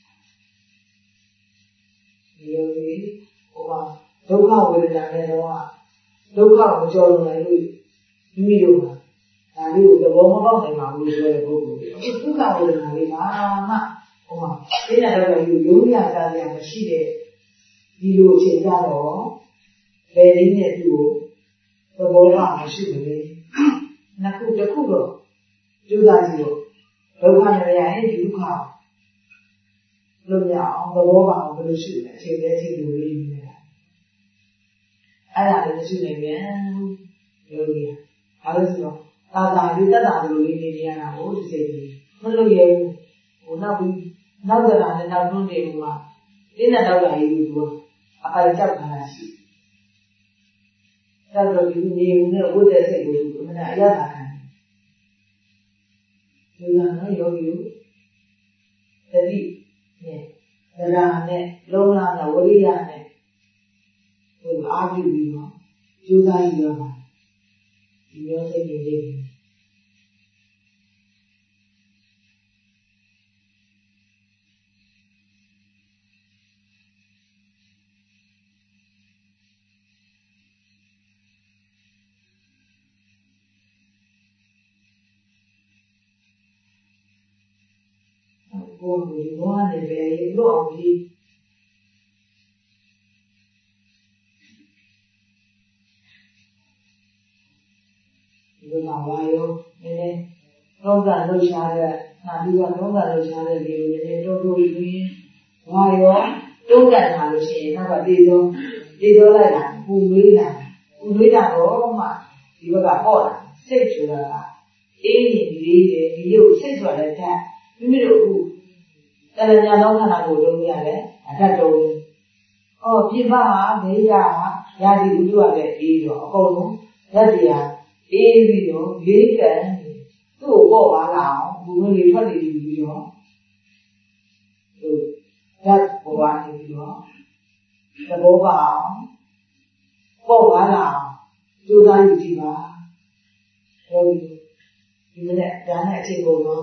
ဒီလိုလေးဟိုမှာဒုက္ခဝေဒနာနဲ့တော့ဒုက္ခကိုမကြော်လွန်နိုင်လို့မိမိတို့ကဒါလေးကိုသဘောမပေါက်နိုင်ပါဘူးဆိုတဲ့ပုဂ္ဂိုလ်တွေအခုဒုက္ခဝေဒနာလေးပါမှဟိုမှာသိတဲ့တော့ယူရိုးရစားရမရှိတဲ့ဒီလိုအချိန်ကြတော့ဘယ်နည်းနဲ့သူ့ကိုသဘောပေါက်မရှိဘူးလေနှစ်ခုတစ်ခုတော့ကြိုးစားကြည့်တော့ဒုက္ခနဲ့ရရင်ဒီဒုက္ခလို့ရအောင်သဘောပေါက်ဘယ်လိုရှိလဲအချိန်နဲ့အချိန်လိုလေးနေတာအဲ့ဒါလည်းမရှိနိုင်ပြန်လို့လို့ရဘာလို့ဆိုတော့သာသာလေးတက်တာလိုလေးနေရတာကိုဒီစိတ်ကြီးမလို့ရဘူးဟိုနောက်ပြီးနောက်ကြတာနဲ့နောက်တွန်းနေလို့ကတင်းနဲ့တောက်တာရေးလို့သူကအပိုင်ကြောက်တာရှိတယ်ဒါတော့ဒီနေဦးနဲ့ဝတ်တဲ့စိတ်ကိုသူအမှန်အရသာခံတယ်ဒီကနော်ယောဂီတို့တတိနဲ့ဗရာနဲ့လုံးလာနဲ့ဝရိယနဲ့ဟိုအားပြုပြီးတော့ကျိုးစားရပါဒီမျိုးစိတ်တွေလေးကိုယ်ကိုဘောနဲ့ပဲလို့အောင်ကြီးဒီမှာဝါရောနည်းနည်းတော့ကလှုပ်ရှားတဲ့နာပြီးတော့တော့ကလှုပ်ရှားတဲ့လေကိုနည်းနည်းတိုးတိုးပြီးပြီးဝါရောတုံးကန်လာလို့ရှိရင်နောက်ကတေးသောတေးသောလိုက်တာပူနွေးတာပူနွေးတာတော့မှဒီဘက်ကပေါ့လာစိတ်ဆိုတာကအေးရင်လေးတယ်ဒီရုပ်စိတ်ဆိုတာလည်းဓာတ်မိမိတို့အခုတရညာသောခန္ဓာကိုယ်လုံးရတယ်အထက်တုံးအော်ပြပဟာဘေးရရာဒီဥဒ္ဓရလည်းအေးတော့အကုန်လုံးဓာတ်တရားအေးပြီးတော့လေးကန်သူ့ကိုပေါ့ပါလာအောင်ဘူဝင်လေးထွက်နေပြီးတော့သူဓာတ်ပေါ်ပါနေပြီးတော့သဘောပါအောင်ပေါ့ပါလာအောင်ကြိုးစားယူကြည့်ပါဟောဒီဒီမနေ့ဒါနဲ့အချိန်ကုန်တော့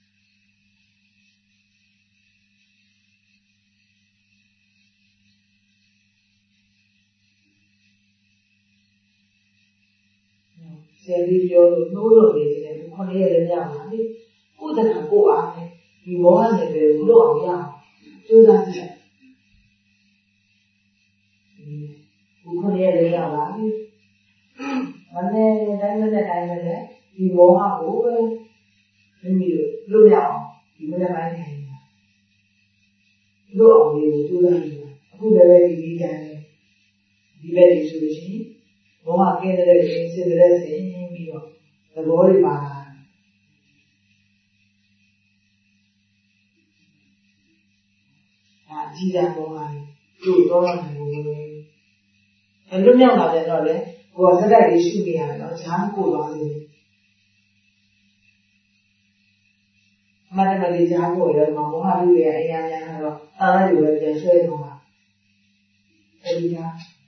ဆယ်ပြီးပြောလို့နှိုးလို့နေတယ်ခုနှစ်ရက်လည်းရပါပြီကိုယ်တကကိုအားနဲ့ဒီမောဟနဲ့ပဲလို့အောင်ရအောင်ကြိုးစားကြည့်ခုနှစ်ရက်လည်းရပါပြီမနေ့တိုင်းမနေ့တိုင်းလည်းဒီမောဟကိုပဲမိမိတို့လို့ရအောင်ဒီမနေ့ပိုင်းနေဒီလို့အောင်လေးကိုကြိုးစားနေတာအခုလည်းပဲဒီဒီတိုင်းဒီဘက်ဒီဆိုလို့ရှိရင်ဘောကကဲတဲ့စင်စင်တဲ့စင်ပြီးတော့သဘောတွေပါလာအကြီးသားပေါ်လာကျိုးတော့တယ်ဘယ်လိုမြောက်လာပြန်တော့လဲကိုယ်စက်တိုက်လေးရှုနေရတယ်နော်ဈာန်ကိုသွားနေအမှန်တကယ်ဈာန်ကိုလည်းမောဟလူတွေအရင်များတော့အာရယူပဲပြန်ဆွဲတော့မှာအဲဒီက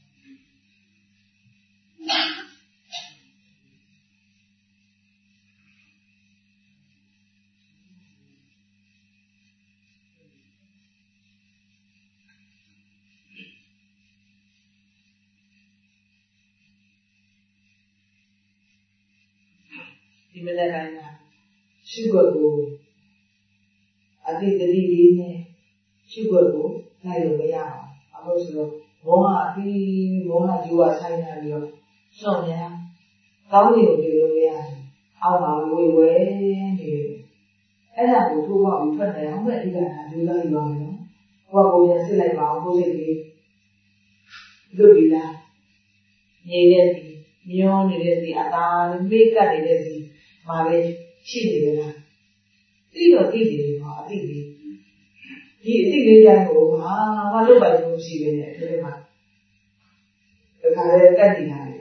ဒီမနေ့တိုင်းမှာရှုွက်ကိုအတိတ်တတိလေးနဲ့ရှုွက်ကိုနိုင်လို့မရအောင်အခုဆိုတော့မောဟအတိမောဟဂျူဝဆိုင်နေပြီးတော့စောင့်ရကောင်းနေလို့ပြေလို့မရတယ်အောက်မှာဝေဝဲနေအဲ့ဒါကိုထိုးပေါက်ပြီးထွက်နေအောင်ပဲအဓိကထားကြိုးစားရအောင်နော်ဟောကိုပြန်စစ်လိုက်ပါအောင်ကိုစိတ်လေးလွတ်ပြီးလားနေတဲ့စီမျောနေတဲ့စီအသာမေ့ကတ်နေတဲ့စီမှာပဲရှိနေတယ်လားသိတော့သိတယ်နော်အသိလေးဒီအသိလေးတိုင်းကိုဟာမလုပ်ပိုင်လို့ရှိနေတယ်အဲ့ဒီမှာဒါကလည်းကတ်နေတာလေ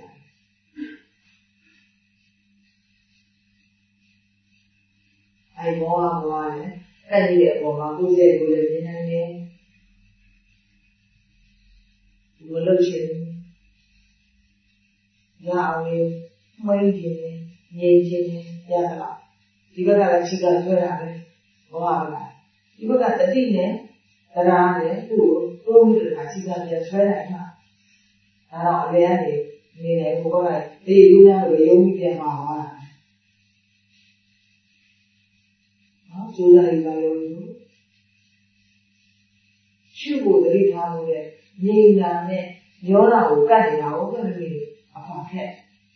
အဲ့ဘောကဘောနဲ့ကတ်နေတဲ့အပေါ်မှာကိုယ်ရဲ့ကိုယ်လည်းမြင်နိုင်တယ်မလုပ်ချင်ရအောင်လေမှိန်းခြင်းနဲ့ငြိမ်ခြင်းနဲ့ရသလားဒီဘက်ကလည်းခြေကဆွဲတာပဲဘောကလည်းဒီဘက်ကတတိနဲ့တရားနဲ့သူ့ကိုတိုးပြီးတော့ခြေကပြန်ဆွဲလိုက်မှာဒါတော့အလျက်နေနေတယ်ဘုရားကဒီလူများလိုရုံးပြီးပြန်มาသွားတာနော်ကျိုးစားရပါရောရှုဖို့တတိထားလို့တဲ့ငြိမ်တာနဲ့ညောတာကိုကတ်နေတာကိုပဲမသိဘူးအဖေခက်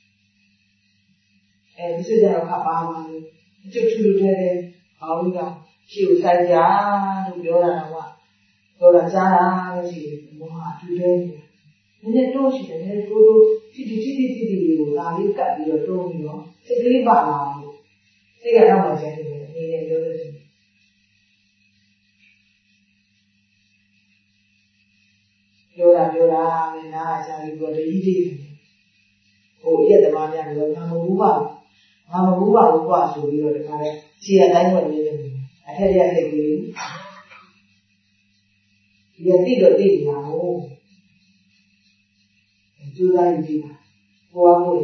အဲဒီစကြတော့ခပါပါလို့အကျုပ်ချူလို့တဲ့အောင်လို့ကရှေ့ကိုစိုက်ကြလို့ပြောတာတော့ပြောတာကြားတာလို့ရှိတယ်ဘုရားအထူးတဲ့နည်းနည်းတိုးရှိတယ်နည်းနည်းတိုးတိုးတိတိတိတိတိတိကိုဒါလေးကတ်ပြီးတော့တိုးပြီးတော့စိတ်ကလေးပါလာလို့စိတ်ကတော့မှကျန်နေတယ်နေနေပြောလို့ရှိတယ်ပြောတာပြောတာပဲနားချပြီးတော့တကြီးကြီးဟိုရက်သမားများလည်းငါမဘူးပါငါမဘူးပါဘူးကွာဆိုပြီးတော့တခါလဲခြေအတိုင်းဝင်နေတယ်အထက်ရက်စိတ်ကလေးဒီအတိတော့သိနေတာဟုတ်ကျူးစားကြည့်ပါဟိုအမို့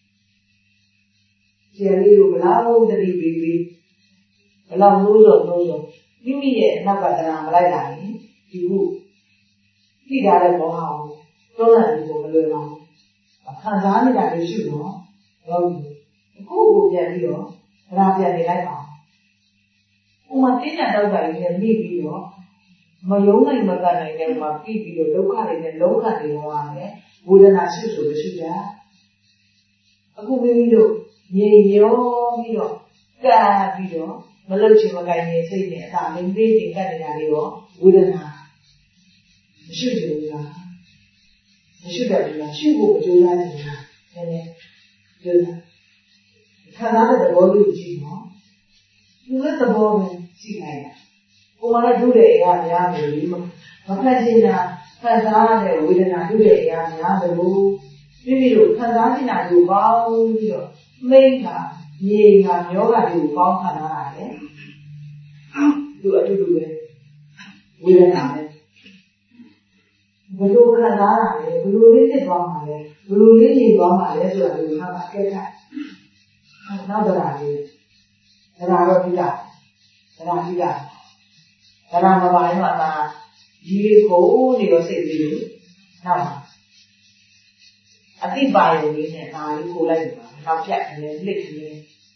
ခြေလေးကိုဘလောက်တတိပြီးပြီးဘလောက်လို့ဆိုလို့ဆိုမိမိရဲ့အနောက်ကတရားမလိုက်တာရင်ဒီခုသိထားတဲ့ဘောဟောင်းတွန်းလှန်ပြီးကိုမလွယ်ပါဘူးခံစားနေတာလေးရှိတော့ဟုတ်ပြီအခုကိုပြန်ပြီးတော့ဒါပြန်နေလိုက်ပါဥမာသိညာတော့တာလေးနဲ့မိပြီးတော့မယုံနိုင်မကနိုင်တဲ့မှာပြီးပြီးတော့ဒုက္ခတွေနဲ့လုံးခတ်နေတော့ရတယ်ဝေဒနာရှိဆိုမရှိကြအခုမိမိတို့ငြိမ်ရောပြီးတော့ကပ်ပြီးတော့မလုချင်မကိုင်နေစိတ်နဲ့အသာလေးလေးတင်ကတ်နေတာလေးရောဝေဒနာမရှိကြဘူးလားမရှိတယ်ဘူးလားရှိဖို့ကြိုးစားနေတာနည်းနည်းကြိုးစားခန္ဓာတဲ့သဘောလေးကြည့်နော်ဒီလိုသဘောပဲကြည့်လိုက်ရကိုယ်မလည်းဒုတဲ့အရာများတယ်ဒီမှာမဖတ်ချင်တာခံစားရတဲ့ဝေဒနာဒုတဲ့အရာများတယ်လို့မိမိတို့ခံစားနေတာကိုပေါင်းပြီးတော့မိတ်ကမြေကမျောကတွေကိုပေါင်းခံရတာလေသူအတူတူပဲဝေဒနာပဲဘယ်လိုခံစားရလဲဘယ်လိုလေးဖြစ်သွားမှာလဲဘယ်လိုလေးညင်သွားမှာလဲဆိုတာကိုငါကအကဲခတ်နောက်တော့လေးဒါတော့ဒီကဒါဒီကဒါမှမပိုင်းမှာသာဒီလေးကိုနေတော့စိတ်လေးလေနောက်မှာအတိပါယုံလေးနဲ့ဒါလေးကိုလိုက်ပါနောက်ပြတ်နေလစ်နေ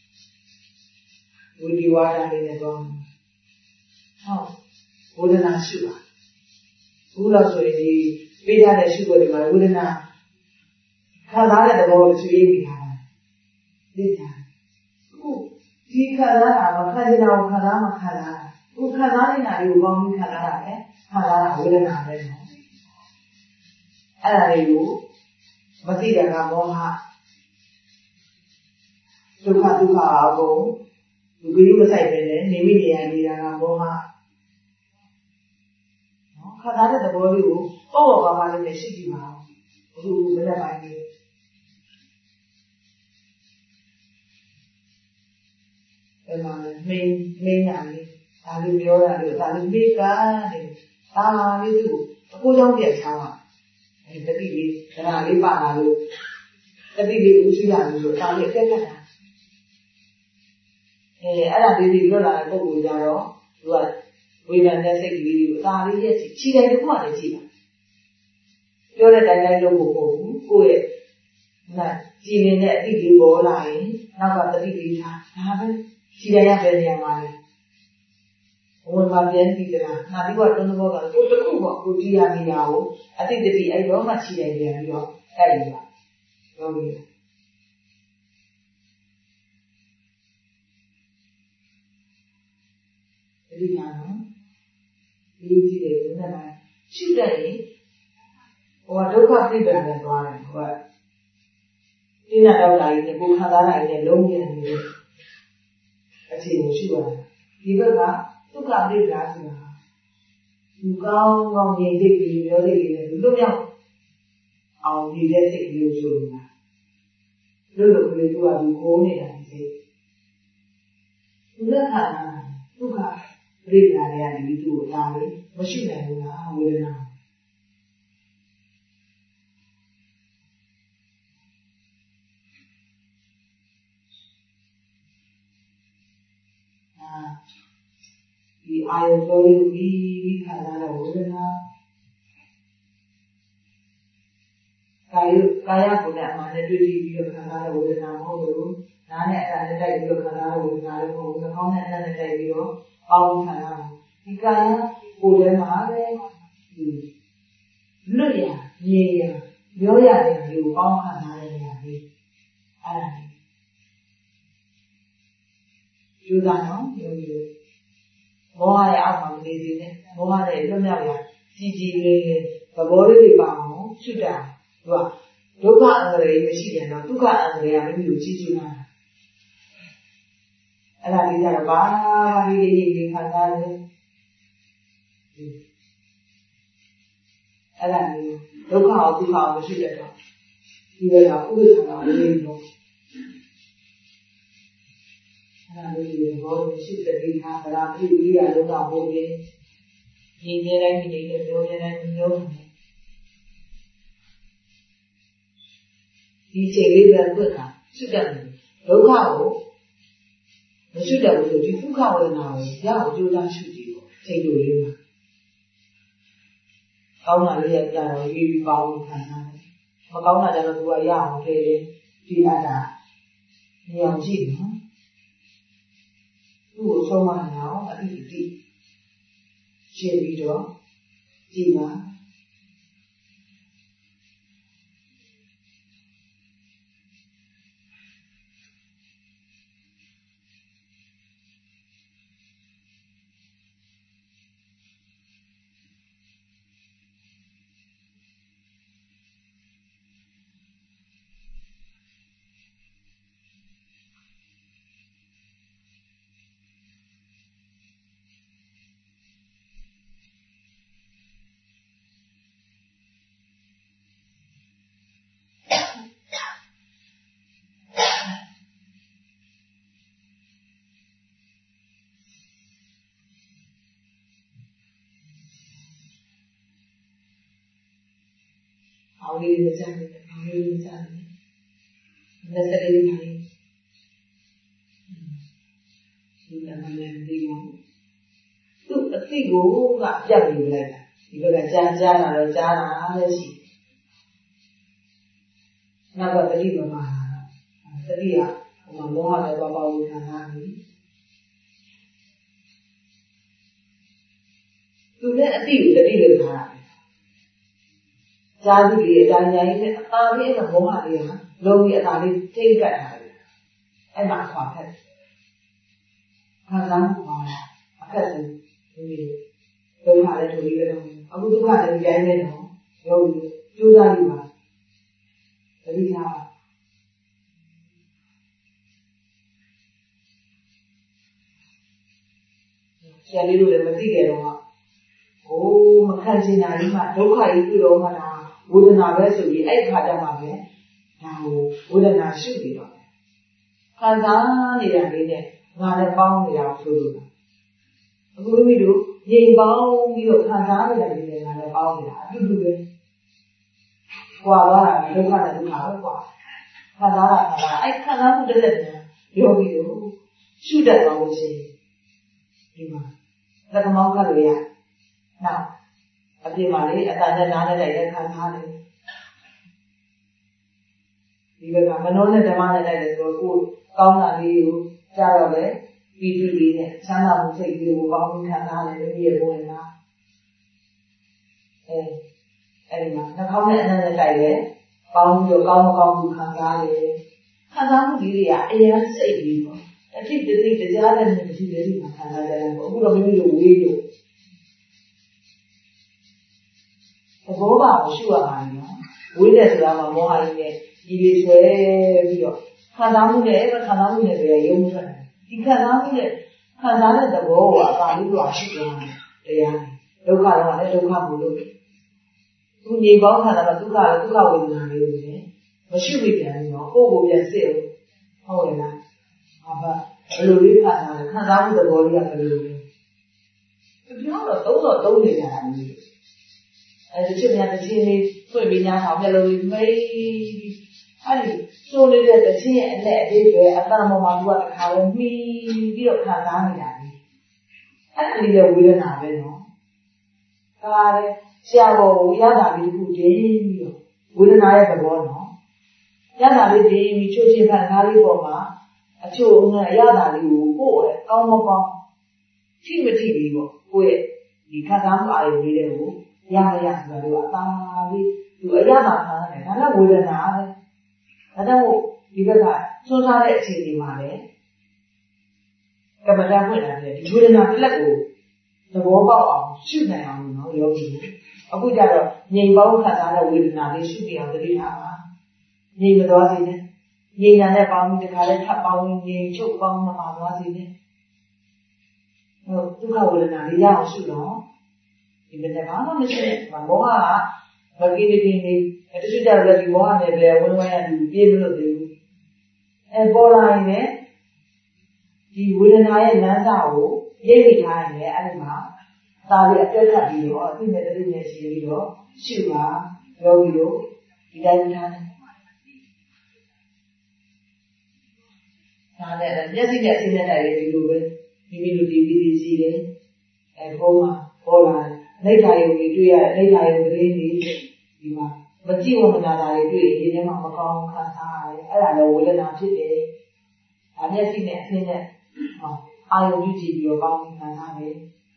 ဝိဒီဝါဒလေးနဲ့တော့ဟုတ်ဝေဒနာရှိပါဘူးလို့ဆိုရင်ဒီပေးထားတဲ့ရှိကိုဒီမှာဝေဒနာခံစားတဲ့သဘောကိုသိပြီးထားတာသိတာခုဒီခံစားတာမခံချင်တာကိုခံစားမှခံစားတာခုခံစားနေတာတွေကိုပေါင်းပြီးခံစားတာလေဟာလာဝေဒနာပဲနော်အဲ့ဒါတွေကိုမသိတာကမောဟဒုက္ခဒုက္ခအကုန်ဒီကိရိမဆိုင်ပဲနဲ့နေမိနေရနေတာကမောဟနော်ခါသားတဲ့သဘောလေးကိုပေါ့ပေါ့ပါပါလေးနဲ့ရှိကြည့်ပါဦးအခုဘယ်နဲ့ပိုင်းလဲအဲ့မှာမင်းမင်းညာလေးဒါလေးပြောတာလို့ဒါလေးမိကနေဒါလေးသူ့အခုကြောင့်ပြန်ချားပါအဲတတိလေးခဏလေးပါလာလို့တတိလေးဦးစီးလာလို့ဒါလေးအက်ကက်တာအဲအဲ့ဒါလေးတွေလွတ်လာတဲ့ပုံကိုကြတော့သူကဝေဒနာနဲ့စိတ်ကလေးတွေကိုအသာလေးရဲ့ခြေတိုင်းတစ်ခုမှလည်းကြည့်ပါပြောတဲ့တိုင်းတိုင်းလို့မဟုတ်ဘူးကိုယ့်ရဲ့နာကြည်နေတဲ့အတိလေးပေါ်လာရင်နောက်ကတတိလေးထားဒါပဲခြေတိုင်းရပဲနေရာမှာလေဘုံမှာပြန်ကြည့်ကြလားငါဒီကတွန်းတော့ကကိုတစ်ခုပေါ့ကိုကြည့်ရနေတာကိုအတိတတိအဲ့တော့မှခြေတိုင်းပြန်ပြီးတော့တိုက်ရပါပြောပြီးဒီမှာနော်ဒီကြည့်တယ်ဘယ်နဲ့ရှိတဲ့ရင်ဟိုဒုက္ခပြိပ္ပံနဲ့သွားတယ်ဟိုကဒီနာတော့လာရင်ကိုခံစားနိုင်တဲ့လုံးပြန်နေတဲ့အခြေအနေရှိပါတယ်ဒီဘက်ကဒုက္ခပြိပ္ပံဆိုတာဒီကောင်းကောင်းရင်သိပြီးပြောသိပြီးလည်းလွတ်မြောက်အောင်ဒီတဲ့စိတ်ကလေးဆိုနေတာလွတ်လို့ကလေးသူကဒီကိုးနေတာဒီစိတ်ဒီလက်ခံတာဒုက္ခပြိပ္ပံတွေကနေဒီသူ့ကိုလာလို့မရှိနိုင်ဘူးလားဝေဒနာဒီအာယုံတော်လေးပြီးပြီးခံစားတဲ့ဝေဒနာကာယကာယကိုလည်းအမှန်နဲ့တွေ့ပြီးတော့ခံစားတဲ့ဝေဒနာမဟုတ်ဘူးနားနဲ့အတန်နဲ့တိုက်ပြီးတော့ခံစားတဲ့ဝေဒနာလည်းမဟုတ်ဘူးနှာခေါင်းနဲ့အတန်နဲ့တိုက်ပြီးတော့ပေါင်းခံရတာဒီကာယကိုယ်ထဲမှာပဲလွတ်ရရေရပြောရတဲ့ဒီကိုပေါင်းခံရတဲ့နေရာလေးအဲ့ဒါလေးကျူးတာနော်ပြောပြီးမောဟရဲ့အောက်မှာမနေစေနဲ့မောဟရဲ့လွတ်မြောက်ရာကြည်ကြည်လေးသဘောလေးတွေပါအောင်ရှုတာသူကဒုက္ခအန္တရာယ်မရှိတယ်နော်ဒုက္ခအန္တရာယ်ကမိမိကိုကြည်ကြည်လာတာအဲ့ဒါလေးကြတော့ဘာလေးလေးလေးခံစားတယ်အဲ့ဒါလေးဒုက္ခအောင်ဒုက္ခအောင်မရှိတဲ့တော့ဒီလိုတော့ဥပ္ပခါလေးလေးပေါ့အဲ့ဒါလေးတွေဘောရှိတဲ့ဒီဟာဗလာပြည့်ပြီးရလုံးတော့ဘုရားညီနေတိုင်းညီနေပြောနေတိုင်းမျိုးဒီချိန်လေးပဲပွက်တာရှိတယ်ဒုက္ခကိုမရှိတယ်ဘူးဆိုဒီဒုက္ခဝေဒနာကိုရအောင်ကြိုးစားရှုကြည့်ပေါ့ချိန်လိုလေးမှာကောင်းတာလေးရကြတော့ရေးပြီးပေါင်းခံစားတယ်မကောင်းတာကြတော့သူကရအောင်ထဲတယ်ဒီအတာညောင်ကြည့်နော်သူ့ကိုဆုံးမအောင်အတိအတိရှင်းပြီးတော့ကြည်ပါအောင်လေးနဲ့ကြားတယ်အောင်လေးနဲ့ကြားတယ်လက်စလေးနဲ့ဒီကမှလည်းဒီကသူ့အသိကိုကပြတ်ပြီးလိုက်တာဒီဘက်ကကြားကြားတာတော့ကြားတာလည်းရှိနောက်ကတတိပမာတတိကဟိုမှာမောဟလည်းပေါ့ပေါ့ဝင်ခံတာပြီသူလည်းအသိကိုတတိလို့ထားတာဇာတိလေးအတိုင်းတိုင်းနဲ့အသာလေးနဲ့မောဟလေးဟာလုံးကြီးအသာလေးထိတ်ကတ်ထားတယ်အဲ့မှာခွာဖက်ခံစားမှုပါအခက်ဆုံးဒီဒုက္ခလည်းဒုက္ခလည်းအခုဒုက္ခလည်းကြိုင်းနေတော့ယောဂီကျိုးစားယူပါတတိယဆရာလေးတို့လည်းမသိကြတော့ဟာဟိုးမခံချင်တာကြီးမှဒုက္ခကြီးတွေ့တော့မှဒါဝေဒနာပဲဆိုပြီးအဲ့ခါကျမှပဲဒါကိုဝေဒနာရှုပြီးတော့ခံစားနေတာလေးနဲ့ငါလည်းပေါင်းနေတာဆိုလို့အခုမိမိတို့ငြိမ်ပေါင်းပြီးတော့ခံစားနေတာလေးနဲ့ငါလည်းပေါင်းနေတာအတူတူပဲကွာသွားတာဒုက္ခနဲ့ဒုက္ခပဲကွာခံစားတာခံစားအဲ့ခံစားမှုတစ်လက်နဲ့ပြောပြီးတော့ရှုတတ်သွားလို့ရှိရင်ဒီမှာလက်မောင်းခတ်လို့ရနောက်အပြင်မှာလေအတန်နဲ့နားနဲ့တိုက်တဲ့ခံစားတယ်ဒီဘက်ကမနှောနဲ့ဓမ္မနဲ့တိုက်တယ်ဆိုတော့ကိုယ်ကောင်းတာလေးကိုကြားတော့လေပီတိလေးနဲ့ချမ်းသာမှုစိတ်လေးကိုပေါင်းခံစားတယ်မိရဲ့ဘဝမှာအဲအဲဒီမှာနှာခေါင်းနဲ့အနံ့နဲ့တိုက်တယ်ပေါင်းပြီးတော့ကောင်းမကောင်းမှုခံစားတယ်ခံစားမှုလေးတွေကအရင်စိတ်ပြီးပေါ့အဖြစ်တသိတရားတဲ့နဲ့ဒီလေးတွေခံစားကြတယ်ပေါ့အခုတော့မိမိတို့ဝေးလို့သဘောပါကိုရှုရပါမယ်နော်ဝေးတယ်ဆိုတာမှမောဟကြီးနဲ့ဒီလေးဆွဲပြီးတော့ခံစားမှုနဲ့ခံစားမှုနဲ့ဆိုရရုံထွက်တယ်ဒီခံစားမှုနဲ့ခံစားတဲ့သဘောကိုအပါလို့တော့ရှုကြတယ်တရားဒုက္ခတော့လည်းဒုက္ခဘူးလို့သူညီပေါင်းခံတာကဒုက္ခလည်းဒုက္ခဝေဒနာလေးကိုလည်းမရှုမိပြန်ဘူးနော်ကိုယ်ကိုပြန်စစ်အောင်ဟုတ်ရဲ့လားဟာပါဘယ်လိုလေးခံစားလဲခံစားမှုသဘောလေးကဘယ်လိုလဲပြောတော့သုံးတော့သုံးနေကြတာမျိုးအဲဒီချက်များတစ်ချင်းလေးဖွင့်ပြီးညာအောင်မျက်လုံးလေးမိတ်အဲဒီစိုးနေတဲ့တစ်ချင်းရဲ့အနဲ့အသေးပဲအတန်ပေါ်မှာသူကတစ်ခါလဲမှီပြီးတော့ခံစားနေတာလေအဲ့ဒီလေဝေဒနာပဲနော်ဒါလည်းဆရာတော်ကိုရတာလေးတစ်ခုတည်းပြီးတော့ဝေဒနာရဲ့သဘောနော်ရတာလေးတည်းပြီးချိုးချင်းခံကားလေးပေါ်မှာအချို့နဲ့ရတာလေးကိုကိုယ့်ရဲ့ကောင်းမကောင်းထိမထိပြီးပေါ့ကိုယ့်ရဲ့ဒီခံစားမှုအာရုံလေးတွေကိုရမရဆိုတာတို့အသာလေးသူအရသာခံရတယ်ဒါလည်းဝေဒနာပဲဒါကြောင့်ဒီဘက်ကစွန့်စားတဲ့အခြေအနေမှာလည်းကမ္ဘာတဖွင့်လာတယ်ဒီဝေဒနာတစ်လက်ကိုသဘောပေါက်အောင်ရှုနိုင်အောင်နော်ယောဂီအခုကျတော့ငြိမ်ပေါင်းခံစားတဲ့ဝေဒနာလေးရှုပြအောင်တတိထားပါငြိမ်မသွားစေနဲ့ငြိမ်ညာနဲ့ပေါင်းပြီးတခါလဲထပ်ပေါင်းငြိမ်ချုပ်ပေါင်းမပါသွားစေနဲ့ဟုတ်ဒုက္ခဝေဒနာလေးရအောင်ရှုတော့ဒီမနေ့ကမှမရှိနဲ့မောဟကမကိနေနေနေတချို့ကြတော့လည်းဒီမောဟနဲ့ပဲဝင်းဝင်းရတူပြေးမလို့သေးဘူးအဲပေါ်လာရင်လည်းဒီဝေဒနာရဲ့လမ်းစာကိုရိပ်မိထားရင်လည်းအဲ့ဒီမှာသာလေးအပြတ်ခတ်ပြီးတော့အသိနဲ့တတိနဲ့ရှိပြီးတော့ရှုပါယောဂီတို့ဒီတိုင်းထားတယ်ဒါနဲ့မျက်စိနဲ့အသိနဲ့တိုက်ရဒီလိုပဲမိမိတို့ဒီဒီဒီရှိတယ်အဲပေါ်မှာပေါ်လာတယ်နိဗ္ဗာန်ကိုတွေ့ရတယ်နိဗ္ဗာန်ကိုသိနေဒီမှာမကြည့်ဝမနာတာတွေတွေ့ရင်ဒီထဲမှာမကောင်းခံစားရတယ်အဲ့ဒါလည်းဝေဒနာဖြစ်တယ်ဒါမျက်စိနဲ့အသိနဲ့အာရုံပြုကြည့်ပြီးတော့ပေါင်းခံစားတယ်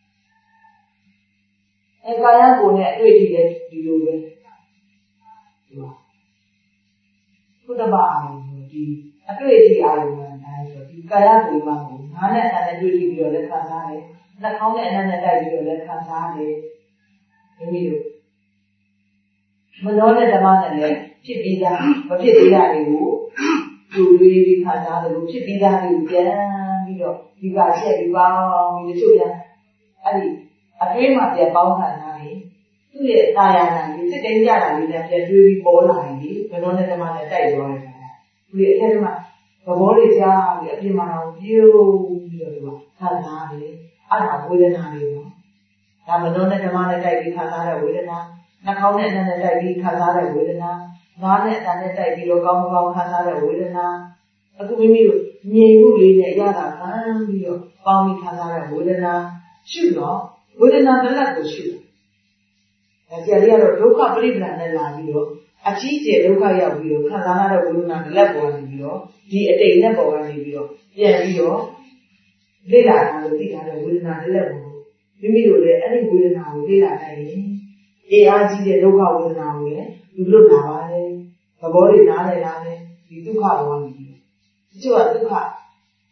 အဲကာယကိုယ်နဲ့အတွေ့အထိလည်းဒီလိုပဲဒီမှာဘုဒ္ဓဘာအာရုံဒီအတွေ့အထိအာရုံနဲ့တိုင်းဆိုဒီကာယကိုယ်မှာကိုငါးနဲ့အတန်နဲ့တွေ့ပြီးတော့လည်းခံစားတယ်နှာခေါင်းနဲ့အနံ့နဲ့တိုက်ပြီးတော့လည်းခံစားတယ်မိမိတို့မနောနဲ့ဓမ္မနဲ့လည်းဖြစ်ပြီးသားမဖြစ်သေးတာတွေကိုကြိုတွေးပြီးခံစားတယ်လို့ဖြစ်ပြီးသားတွေကိုပြန်ပြီးတော့ဒီကချက်ပြီးပေါင်းပြီးတချို့ပြန်အဲ့ဒီအတွေးမှပြန်ပေါင်းခံစားတယ်သူ့ရဲ့တာယာနာကြီးစိတ်တိုင်းကြတာလေးနဲ့ပြန်တွေးပြီးပေါ်လာရင်ဒီမနောနဲ့ဓမ္မနဲ့တိုက်သွားတယ်ခင်ဗျာသူရဲ့အထက်မှာသဘောလေးကြားပြီးအပြင်မှာတော့ပြုံးပြီးတော့ဒီကခံစားတယ်အဲ့ဒါဝေဒနာတွေပေါ့ဒါမနောနဲ့ဓမ္မနဲ့တိုက်ပြီးခံစားတဲ့ဝေဒနာနှာခေါင်းနဲ့အနံ့နဲ့တိုက်ပြီးခံစားတဲ့ဝေဒနာငါးနဲ့အတန်နဲ့တိုက်ပြီးတော့ကောင်းကောင်းခံစားတဲ့ဝေဒနာအခုမိမိတို့ငြိမ်မှုလေးနဲ့ရတာခံပြီးတော့ပေါင်းပြီးခံစားတဲ့ဝေဒနာရှုတော့ဝေဒနာတစ်လက်ကိုရှုအဲကြရတော့ဒုက္ခပရိပ္ပံနဲ့လာပြီးတော့အကြီးကျယ်ဒုက္ခရောက်ပြီးတော့ခံစားရတဲ့ဝေဒနာတစ်လက်ပေါ်ကနေပြီးတော့ဒီအတိတ်နဲ့ပေါ်ကနေပြီးတော့ပြန်ပြီးတော့လေ့လာတာလို့သိထားတဲ့ဝေဒနာတစ်လက်ကိုမိမိတို့လည်းအဲ့ဒီဝေဒနာကိုလေ့လာနိုင်ရင်အေးအားကြီးတဲ့ဒုက္ခဝေဒနာကိုလည်းဒီလိုလာပါလေသဘောတွေနားလည်လာတယ်ဒီဒုက္ခဘောနေပြီးဒီကျတော့ဒုက္ခ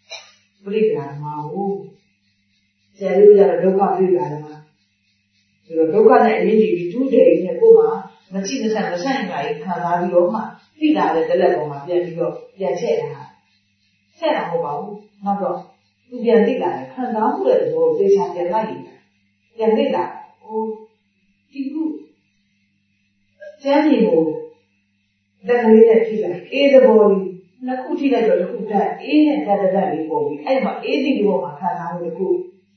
ပရိက္ခာမှာကိုဆရာတို့ကတော့ဒုက္ခပရိက္ခာမှာဒဆိုတော့ဒုက္ခနဲ့အရင်ဒီဒုတယ်နဲ့ကိုယ်မှာမချိမဆန်မဆန့်နိုင်ပါဘူးခံစားပြီးတော့မှသိလာတဲ့တလက်ပေါ်မှာပြန်ပြီးတော့ပြန်ချက်တာဆက်တာမဟုတ်ပါဘူးနောက်တော့သူပြန်သိလာတယ်ခံစားမှုတဲ့သဘောကိုသိချာပြန်လိုက်နေတာပြန်သိလာဟိုဒီခုကျမ်းကြီးကိုတက်ကလေးနဲ့ထိလိုက်အေးသဘောလေးနှစ်ခုထိလိုက်တော့တစ်ခုတက်အေးနဲ့တက်တက်လေးပုံပြီးအဲ့မှာအေးဒီဘောမှာခံစားမှုတစ်ခု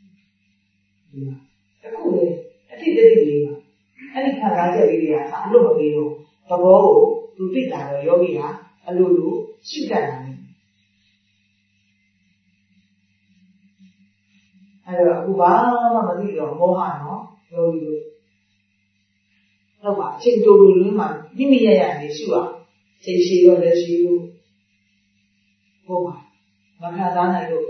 တစ်ခုလေအထိတတိလေးပါအဲ့ဒီခံစားချက်လေးတွေကစာအလို့မပေးတော့သဘောကိုသူသိတာတော့ယောဂီကအလိုလိုရှုတတ်တာလေအဲ့တော့အခုဘာမှမသိတော့မောဟနော်ယောဂီတို့ဟုတ်ပါအချိန်တိုတိုလွန်းမှာမိမိရရနေရှုအောင်ချိန်ရှိတော့လည်းရှိလို့ဟုတ်ပါမခံစားနိုင်လို့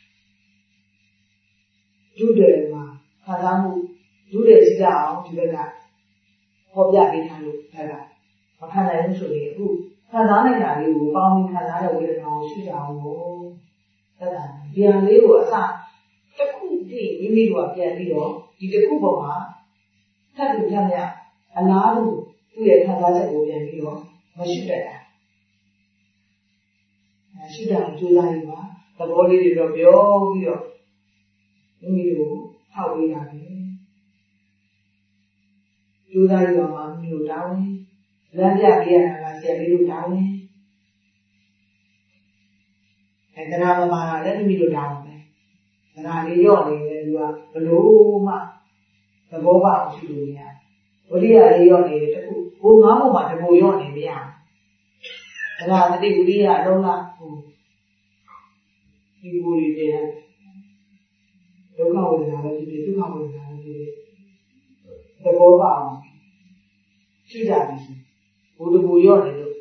ဒုတယ်မှာခံစားမှုဒုတယ်ရှိကြအောင်ဒီဘက်ကပေါ်ပြပေးထားလို့ဒါကမခံနိုင်ဘူးဆိုရင်အခုခံစားနိုင်တာလေးကိုပေါင်းပြီးခံစားတဲ့ဝေဒနာကိုရှုကြအောင်လို့ဒါကဒီဟာလေးကိုအစတစ်ခုတည်းမိမိတို့ကပြန်ပြီးတော့ဒီတစ်ခုပေါ်မှာထပ်ပြီးထပ်မြအလားတူသူ့ရဲ့ခံစားချက်ကိုပြန်ပြီးတော့မရှုတတ်တာအဲရှုတတ်အောင်ကြိုးစားရပါသဘောလေးတွေတော့ပြောပြီးတော့မိမိတို့ထောက်ပေးတာပဲကြိုးစားရပါမှမိတို့တောင်းနေလမ်းပြပေးရတာကဆရာလေးတို့တောင်းနေအဲတရားမပါတာလည်းမိမိတို့တောင်းတယ်တရားလေးရော့နေတယ်သူကဘလို့မှသဘောပေါက်ရှုလို့မရဝိရိယလေးရော့နေတယ်တခုဘုံငါးဘုံမှာတဘူရော့နေမရဘူးဒါကတတိဝိရိယအလုံးလားဟိုဒီဘူလေးတဲ့ဒုက္ခဝေဒနာလည်းဖြစ်ဖြစ်ဒုက္ခဝေဒနာလည်းဖြစ်ဖြစ်သဘောပေါက်ရှုကြပြီဘုဒ္ဓဘူရော့နေလို့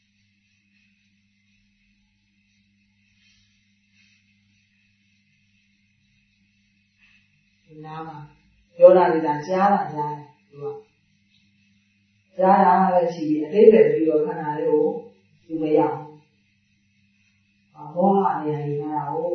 နားမှာပြောတာလေးကကြားတာကြားတယ်သူကကြားတာပဲရှိပြီးအတိတ်ပဲပြီးတော့ခန္ဓာလေးကိုသူမရဘူး။မောဟနေရာကြီးနာကို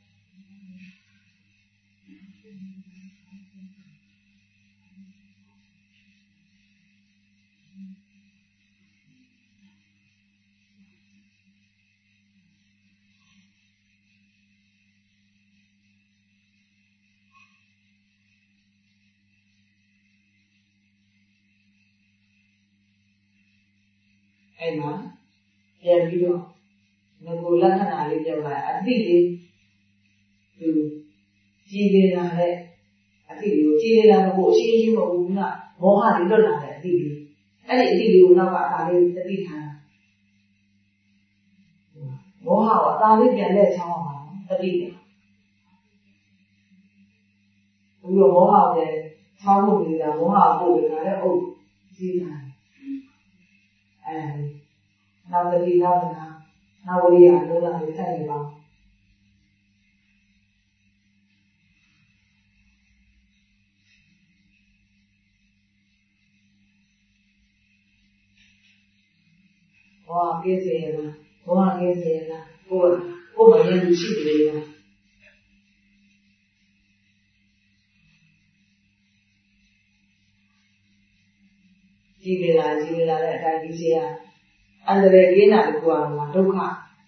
အဲ့မှာပြန်ပြီးတော့ငကိုလက္ခဏာလေးပြောလိုက်အတိလေးသူကြည်နေတာတဲ့အတိလေးကိုကြည်နေတာမဟုတ်အရှင်းရှင်းမဟုတ်ဘူးလားမောဟလေးလွတ်လာတဲ့အတိလေးအဲ့ဒီအတိလေးကိုနောက်ကအာလေးတတိထားတာမောဟကအသာလေးပြန်လက်ချောင်းအောင်ပါတတိလေးဘုရားမောဟတဲ့ချောင်းမှုနေတာမောဟပို့နေတာလည်းအုပ်စီးထားအဲနောက်တတိနောက်နာနောက်ဝိရိယလုံးလာပြီးဆက်နေပါဘောကိစ္စရလားဘောကိစ္စရလားကိုယ်ကိုယ်မရင်ရှိတယ်လားကြည့်ကြလားကြည့်ကြလားတဲ့အတိုင်းကြီးစေရအန္တရာယ်ကင်းတာကိုကတော့ဒုက္ခ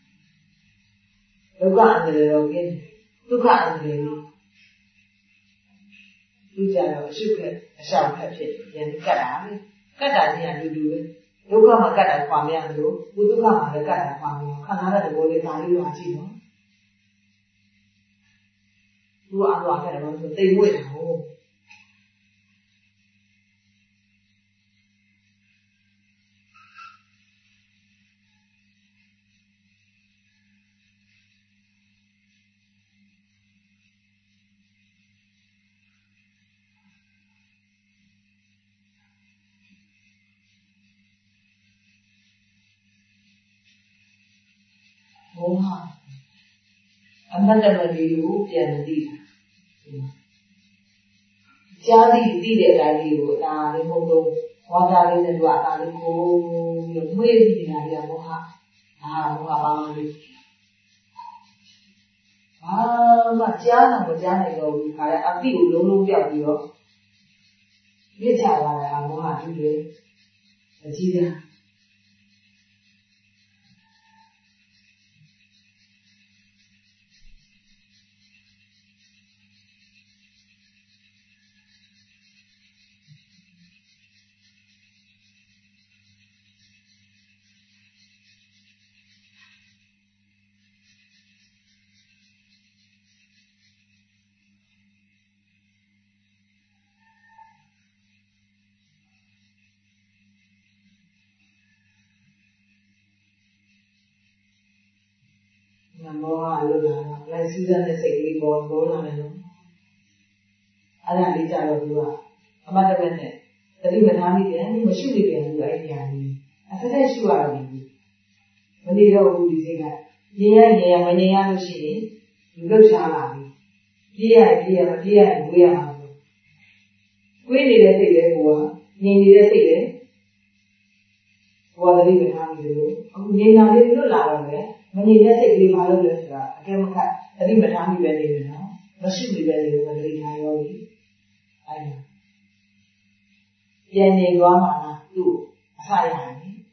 ဒုက္ခအန္တရာယ်တော့ကင်းဒုက္ခအန္တရာယ်လို့သူကြတော့အရှုခက်အရှောင်ခက်ဖြစ်ပြန်ကတ်တာလေကတ်တာကြီးကတူတူပဲဒုက္ခမှာကတ်တာခွာမရလို့ဘုဒုက္ခမှာလည်းကတ်တာခွာမရခံစားတဲ့သဘောလေးဒါလေးတော့ကြည့်နော်သူအားသွားခဲ့တယ်လို့ဆိုတိမ်မွေ့တာဟုတ်မောဟအမတ်တမလေးကိုပြန်သိတာကြားသိသိတဲ့အတိုင်းလေးကိုဒါလေးမဟုတ်လို့ဝါစာလေးနဲ့သူကအသာလေးကိုပြီးမွေးပြီးနေတာလေးကမောဟအာမောဟပါလို့အာမကြားတော့မကြားနိုင်တော့ဘူးခါရအတိကိုလုံးလုံးပြောက်ပြီးတော့မြစ်ချလာတဲ့အမောဟတူတယ်အကြီးသားမောဟအလို့လာတော့လိုက်စူးစမ်းတဲ့စိတ်ကလေးပေါ်ပေါ်လာတယ်နော်အဲ့ဒါလေးကြတော့သူကအမတ်တမဲ့နဲ့တတိမထားမိတယ်ဒီမရှုနေတယ်သူအဲ့ဒီဟာကြီးအဲ့ဒါရှုရတယ်မနေတော့ဘူးဒီစိတ်ကရေရရေရမနေရလို့ရှိရင်ဒီလှုပ်ရှားလာပြီပြေးရပြေးရမပြေးရဝေးရမှာဝေးနေတဲ့စိတ်လေးကငြိမ်နေတဲ့စိတ်လေးဘောတတိမထားမိလို့အခုငြိမ်လာလေးလွတ်လာတော့လေမငြိမ်တဲ့စိတ်ကလေးမလုပ်လဲဆိုတာအကဲမခတ်တတိမထားမိပဲနေတယ်နော်မရှိမိပဲနေလို့တတိထားရောပြီအဲ့ဒါပြန်နေသွားမှာလားသူ့အစရတယ်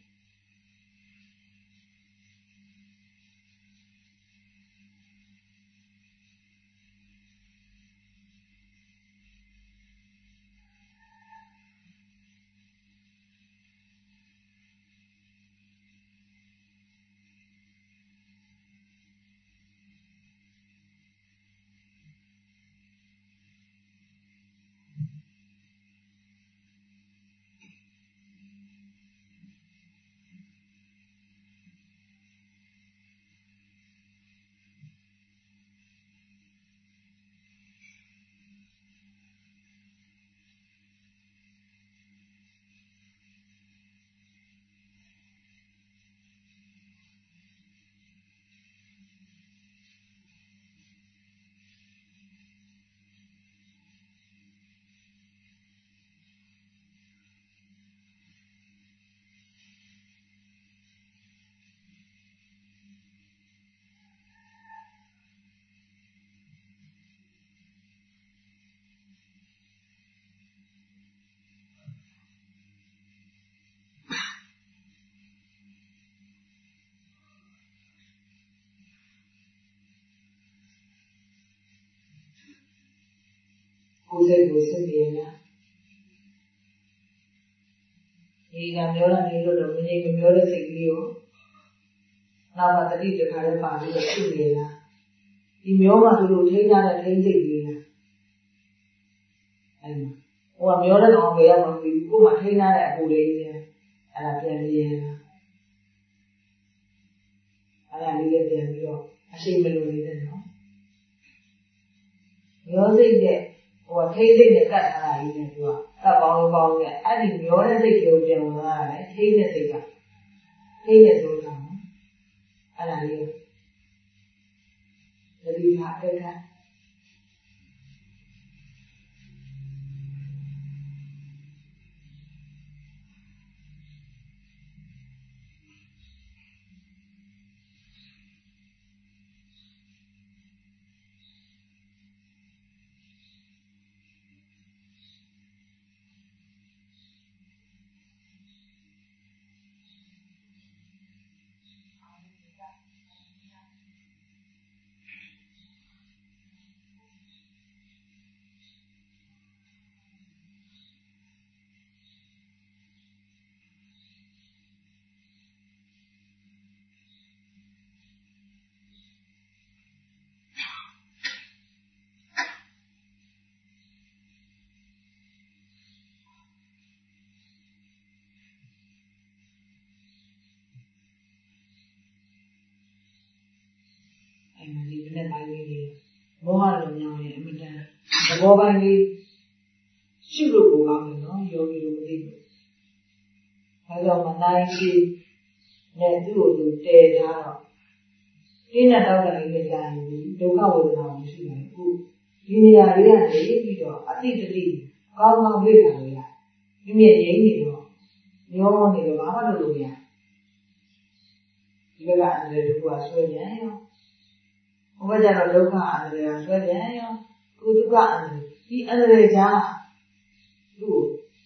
ကိုယ်စိတ်ကိုစစ်နေရလားဒီကမျိုးလာနေလို့တော့မငြိမ်မမျိုးတဲ့စိတ်ကလေးကိုနောက်မှတတိတခါလည်းပါပြီးတော့ရှုနေလားဒီမျိုးမှသူတို့ထိန်းထားတဲ့ထိန်းစိတ်ကလေးလားအဲ့မှာဟိုကမျိုးတဲ့ကောင်တွေရောက်ပြီးကိုယ်မှထိန်းထားတဲ့အပူလေးကြီးအဲ့ဒါပြန်ပြီးရလားအဲ့ဒါလေးလည်းပြန်ပြီးတော့အရှိန်မလိုနေတဲ့နော်မျိုးစိတ်တဲ့ဟိုထိတ်စိတ်နဲ့ကတ်ထားတာကြီးနဲ့သူကကတ်ပေါင်းပေါင်းနဲ့အဲ့ဒီမျောတဲ့စိတ်ကိုပြန်ဝင်လာတယ်ထိတ်တဲ့စိတ်ကထိတ်တဲ့ဆိုတာနော်အဲ့ဒါလေးတတိယအတက် အဲ့မှာဒီနဲ့ပိုင်းလေးတွေမောဟလုံညောင်းရဲ့အမတန်သဘောပိုင်းလေးရှုလို့ကိုကောင်းတယ်နော်ယောဂီတို့မသိဘူး။အဲကြောင့်မနိုင်ရှိနဲ့သူ့ကိုသူတည်ထားတော့ဒီနဲ့တော့ကလေးနဲ့ကြာရင်ဒုက္ခဝေဒနာမရှိနိုင်ဘူး။ဒီနေရာလေးကနေပြီးတော့အတိတတိကောင်းကောင်းလေ့လာလို့ရ။ဒီမြင်ရင်းနေတော့ညောနေတော့ဘာမှလုပ်လို့မရ။ဒီဘက်ကအန္တရာယ်တို့ကဆွဲပြန်ရော။ဘုရားကျတော့ဒုက္ခအန္တရာယ်ဆွဲပြန်ရော။ကုသကအန္တရာယ်ဒီအန္တရာယ်ကြားသူ့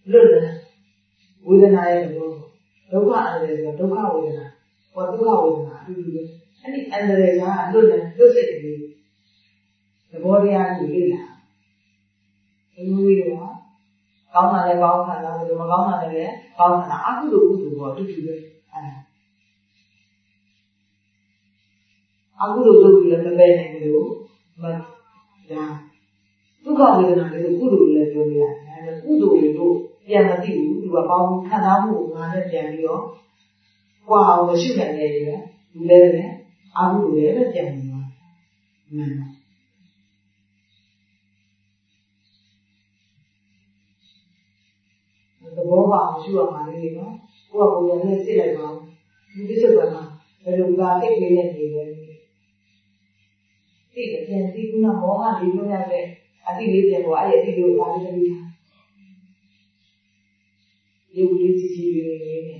လွတ်တယ်ဝေဒနာရဲ့သဘောဒုက္ခအန္တရာယ်ဆိုဒုက္ခဝေဒနာဟောဒုက္ခဝေဒနာအတူတူပဲအဲ့ဒီအန္တရာယ်ကလွတ်တယ်လွတ်စိတ်ကလေးသဘောတရားကိုလေ့လာဒီလိုမျိုးတော့ကောင်းတာလည်းကောင်းတာလားမကောင်းတာလည်းကောင်းတာအကုသိုလ်ကုသိုလ်ပေါ့အတူတူပဲအဲအကုသိုလ်လုပ်ပြီးလည်းမပယ်နိုင်ဘူးမဒါဒုက္ခဝေဒနာလည်းကုသိုလ်လည်းပြောရတယ်အဲကုသိုလ်တို့ပြန်မသိဘူးသူကပေါင်းခံစားမှုငါနဲ့ပြန်ပြီးတော့ကွာအောင်မရှိနိုင်တဲ့ရေလူလည်းပဲအာဟုလည်းပဲပြန်နေမှာမှန်သဘောပါအောင်ရှိရမှာလေနော်ကိုယ့်အပေါ်လည်းသိလိုက်ပါဦးဒီကိစ္စကဘယ်လိုပါသိနေလဲနေလဲသိတယ်ပြန်သိခုနမောဟလေးပြောရတဲ့အတိလေးပြန်ပေါ်အဲ့ဒီအတိလေးကိုပါလိမ့်မယ်ဒီလိုလေးကြည့်ကြည့်နေနေတယ်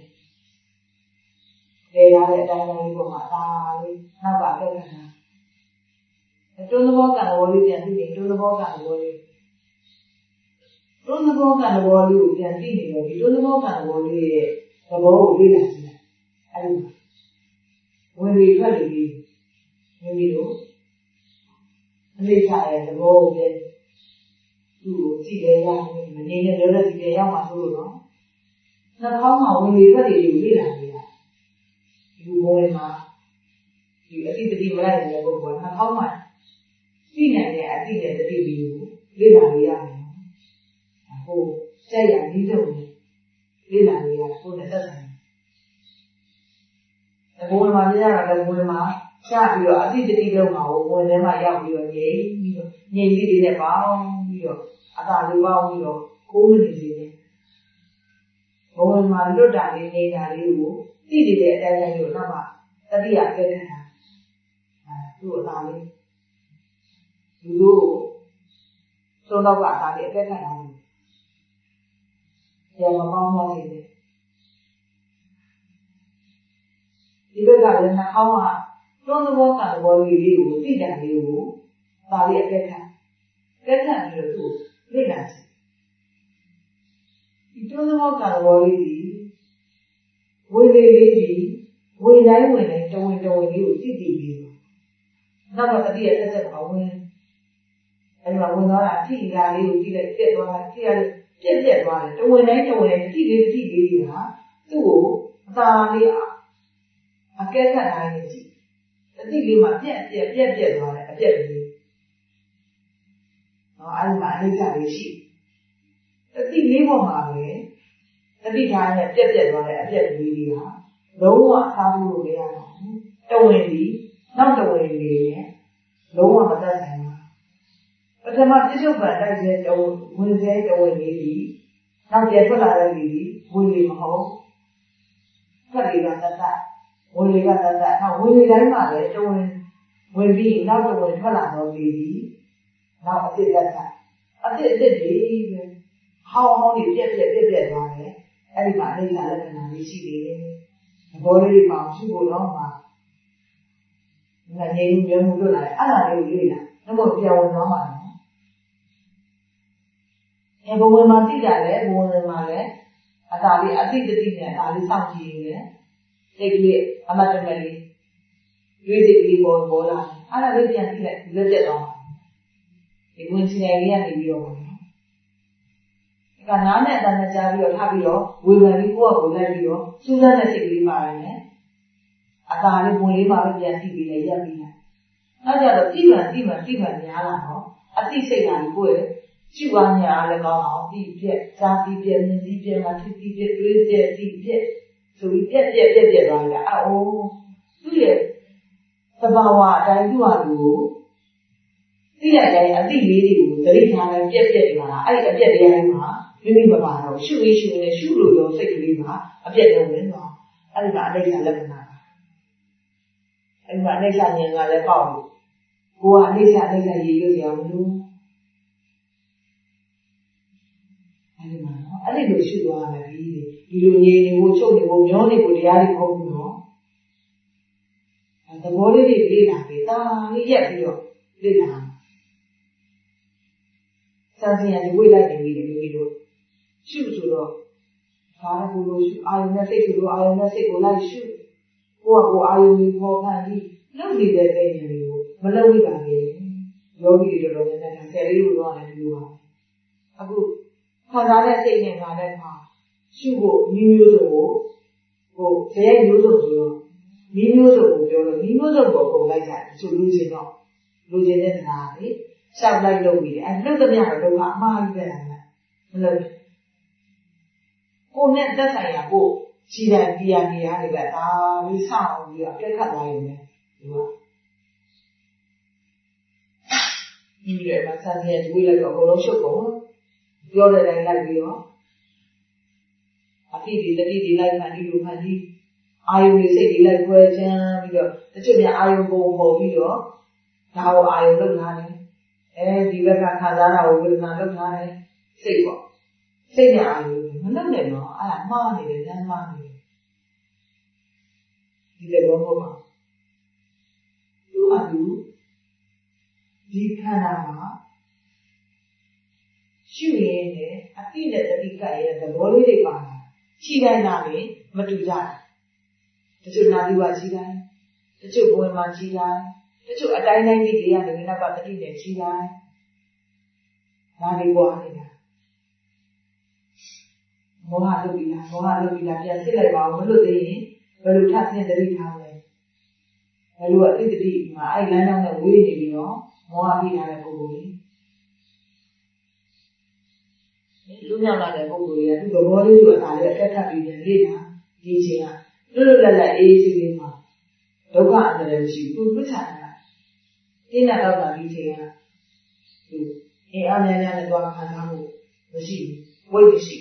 လေရတဲ့အတိုင်းလေးပေါ်မှာဒါလေးနောက်ပါခဲ့တာတွန်းသဘောကံဘောလေးပြန်သိနေတွန်းသဘောကံဘောလေးတွန်းသဘောကံဘောလေးကိုပြန်သိနေတော့ဒီတွန်းသဘောကံဘောလေးရဲ့သဘောကိုလေ့လာကြည့်အဲ့ဒီဝင်ပြီးထွက်နေပြီးဝင်ပြီးတော့အလေးထားရဲ့သဘောကိုပြန်သူ့ကိုကြည့်ရရမယ်မနေနဲ့လည်းကြည့်ရရောက်မှာဆိုလို့နော်နှာခေါင်းမှာဝင်ပြီးထွက်နေပြီးလေ့လာနေတာဒီဘဝမှာဒီအတိတ်တိမလိုက်တဲ့ပုဂ္ဂိုလ်ကနှာခေါင်းမှာသိနိုင်တဲ့အတိတ်ရဲ့တတိပြီးကိုလေ့လာရရမယ်ဟိုစက်ရနည်းတော့လေ့လာရရကိုယ်နဲ့သက်ဆိုင်တယ်ဘဝမှာလေ့လာတာလည်းဘဝမှာချပြီးတော့အတိတ်တိလုံးမှာဘဝထဲမှာရောက်ပြီးတော့ငြိမ်ပြီးတော့ငြိမ်ပြီးတဲ့ပေါင်းပြီးတော့အသာလေးပေါင်းပြီးတော့ကိုယ်မနေစေနဲ့ဘဝမှာလွတ်တာလေးနေတာလေးကိုသိနေတဲ့အတိုင်းတိုင်းကိုနောက်မှတတိယအကဲခတ်တာအဲသူ့အသာလေးလူတို့သုံးတော့ကအသာလေးအကဲခတ်တာလို့ရမပေါင်းသွားနေတယ်ဒီဘက်ကလည်းနှာခေါင်းကတွန်းသဘောကံသဘောလေးလေးကိုသိတယ်လေးကိုဒါလေးအကဲခတ်အကဲခတ်ပြီးတော့သူ့လေ့လာစီဒီတွန်းသဘောကံသဘောလေးဒီဝေလေးလေးဒီဝေတိုင်းဝင်တိုင်းတဝင်တဝင်လေးကိုသိသိပြီးတော့နောက်တော့တတိယဆက်ဆက်ပါဝင်အဲဒီမှာဝင်သွားတာအထီးရာလေးကိုကြည့်လိုက်ပြက်သွားတာကြည့်ရပြက်ပြက်သွားတယ်တဝင်တိုင်းတဝင်တိုင်းကြည့်လေးကြည့်လေးတွေကသူ့ကိုအသာလေးအကဲခတ်တိုင်းကြည့်တတိလေးမှာပြက်ပြက်ပြက်ပြက်သွားတယ်အပြက်လေးဟောအဲဒီမှာအနိစ္စလေးရှိတတိလေးပေါ်မှာပဲတတိထားနဲ့ပြက်ပြက်သွားတဲ့အပြက်လေးတွေကလုံးဝထားဖို့မရတော့ဘူးတဝင်ပြီးနောက်တဝင်လေးနဲ့လုံးဝမတတ်နိုင်ဘူးပထမပြစ္ဆုတ်ပံတိုက်တဲ့တဝင်ဝင်စေတဝင်လေးပြီးနောက်ပြန်ထွက်လာတဲ့လေးပြီးဝင်လေမဟုတ်ဖက်လေးကတတ်တတ်ဝင်လေကတတ်တတ်နောက်ဝင်လေတိုင်းမှာလည်းတဝင်ဝင်ပြီးနောက်တဝင်ထွက်လာတော့လေးပြီးနောက်အစ်စ်တတ်တတ်အစ်စ်အစ်စ်လေးပဲဟောင်းဟောင်းလေးပြက်ပြက်ပြက်ပြက်သွားတယ်အဲ့ဒီမှာအိဋ္ဌာလက္ခဏာလေးရှိတယ်သဘောလေးတွေပေါ့ရှိဖို့တော့မှာငါငြိမ်ငြိမ်မှုလို့လာတယ်အဲ့ဒါလေးကိုလေ့လာတော့ပြောင်းဝင်သွားမှာနော်အဲဘဝမှာသိကြတယ်ဘဝမှာလည်းအသာလေးအတိတ်တိနဲ့အသာလေးစောင့်ကြည့်နေတယ်စိတ်ကလေးအမတ်တမဲ့လေးရွေးစိတ်ကလေးပေါ်ပေါ်လာအဲ့ဒါလေးပြန်ကြည့်လိုက်လက်တက်သွားမှာဒီဝင်ချင်တယ်လေးကနေပြီးတော့ကနားနဲ့အတန်နဲ့ကြားပြီးတော့ထားပြီးတော့ဝေဖန်ပြီးကိုယ့်အကိုလိုက်ပြီးတော့စူးစမ်းတဲ့စိတ်ကလေးပါရင်အသာလေးဝင်လေးပါပဲပြန်ကြည့်ပြီးလည်းရပ်ပြီးတယ်နောက်ကြတော့တိမှန်တိမှန်တိမှန်များလာတော့အတိစိတ်လာပြီးကိုယ့်ရဲ့ရှိပါညာလည်းကောင်းအောင်ဒီပြက်ကြားပြီးပြက်မြင်ပြီးပြက်မှထိပြီးပြက်တွေးပြက်ဒီပြက်ဆိုပြီးပြက်ပြက်ပြက်ပြက်သွားတယ်အိုးသူ့ရဲ့သဘာဝအတိုင်းသူ့ဟာလူကိုသိရတဲ့အတိလေးတွေကိုသတိထားလိုက်ပြက်ပြက်နေတာအဲ့ဒီအပြက်တရားတွေမှာမိမိမပါတော့ရှုရေးရှုနေရှုလို့တော့စိတ်ကလေးမှာအပြက်တွေဝင်သွားအဲ့ဒီမှာအနိစ္စလက္ခဏာအဲ့ဒီမှာအနိစ္စဉာဏ်ကလည်းပေါ့လို့ကိုကအနိစ္စအနိစ္စရေးရစရာမလိုအဲ့ဒီမှာနော်အဲ့ဒီလိုရှုသွားမယ်ဒီဒီလိုငြိမ်နေဖို့ချုပ်နေဖို့မျောနေဖို့တရားတွေမဟုတ်ဘူးနော်သဘောလေးတွေလေ့လာပြီးတာလေးရက်ပြီးတော့လေ့လာစံစင်ရဒီဝိလိုက်နေပြီလေမိမိတို့ရှုဆိုတော့ဒါကဘုလိုရှုအာယုံနဲ့စိတ်ဆိုတော့အာယုံနဲ့စိတ်ကိုလိုက်ရှုကိုယ့်ကကိုယ်အာယုံကိုပေါ်ခံပြီးလုပ်နေတဲ့တဲ့ဉာဏ်တွေကိုမလုပ်မိပါနဲ့ယောဂီတွေတော်တော်များများဆယ်လေးလိုတော့လည်းဒီလိုပါအခုခံစားတဲ့စိတ်နဲ့ငါတဲ့မှာရှုဖို့မျိုးမျိုးစုံကိုဟိုဇေယျမျိုးစုံဆိုတော့မျိုးမျိုးစုံကိုပြောလို့မျိုးမျိုးစုံကိုပုံလိုက်ကြတယ်ဆိုလူချင်းတော့လူချင်းတဲ့တရားလေရှောက်လိုက်လုပ်ပြီးအဲလုပ်သမျှတော့ဒုက္ခအမှားကြီးပဲလားမလုပ်ကိုနဲ့တက်ဆိုင်ရာကိုခြေတံတရားနေရာတွေကဒါပြီးဆောင်းပြီးတော့ပြတ်ခတ်သွားရုံနဲ့ဒီကဒီလိုမှစမ်းရတွေးလိုက်တော့အကုန်လုံးရှုပ်ကုန်ပြောတဲ့တိုင်းလိုက်ပြီးတော့အတိဒီတတိဒီလိုက်မှဒီလိုမှဒီအာယုတွေစိတ်တွေလိုက်ခွဲချမ်းပြီးတော့တချို့များအာယုပုံပေါ်ပြီးတော့ဒါကိုအာယုလုပ်ထားတယ်အဲဒီဘက်ကခံစားတာကိုဝေဒနာလုပ်ထားတယ်စိတ်ပေါ့စိတ်နဲ့အာယုမလုပ်နဲ့တော့အဲ့ဒါမှားနေတယ်လမ်းမှားနေတယ်ဒီလိုဘောမှာသူ့အတူဒီခန္ဓာမှာရှုရင်းနဲ့အတိနဲ့တတိကရဲ့သဘောလေးတွေပါလာခြိတိုင်းလာရင်မတူကြဘူးတချို့နာပြီးပါခြိတိုင်းတချို့ဘဝင်မှာခြိတိုင်းတချို့အတိုင်းတိုင်းကြီးတွေကနေနောက်ကတတိနဲ့ခြိတိုင်းဒါတွေပေါ်နေတာမောဟလုပ်ပြီးလားမောဟလုပ်ပြီးလားပြန်စစ်လိုက်ပါဦးမလို့သေးရင်ဘယ်လိုထပ်ဆင်းတတိထားလဲဘယ်လိုအတိတတိမှာအဲ့လမ်းကြောင်းနဲ့ဝေးနေပြီးတော့မောဟပြီးထားတဲ့ပုဂ္ဂိုလ်ကြီးလူမြောက်လာတဲ့ပုဂ္ဂိုလ်ကြီးကသူ့သဘောလေးကိုဒါလည်းအကက်ခတ်ပြီးပြန်လေ့လာဒီချိန်ကလွတ်လွတ်လပ်လပ်အေးအေးလေးမှာဒုက္ခအန္တရာယ်မရှိဘူးသူလွတ်ချတာတင်းတာတော့တာဒီချိန်ကသူအင်းအားများများနဲ့သွားခံစားမှုမရှိဘူးဝိတ်မရှိ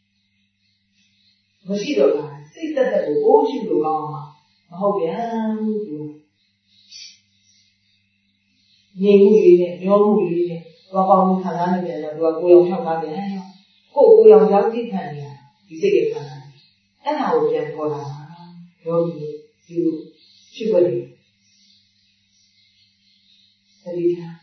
မရှိတော့တာစိတ်သက်သက်ကိုအိုးရှိလို့ကောင်းမှာမဟုတ်ပြန်ဘူးသူငြိမ်မှုလေးနဲ့မျောမှုလေးနဲ့သွားပေါင်းခံစားနေတယ်တော့သူကကိုယ်အောင်ထောက်ထားပြန်ကိုယ်ကိုယ်အောင်ရောက်ကြည့်ခံနေရဒီစိတ်ရဲ့ခံစားအဲ့ဒါကိုပြန်ပေါ်လာရောဒီဒီရှိခွက်တွေသတိထား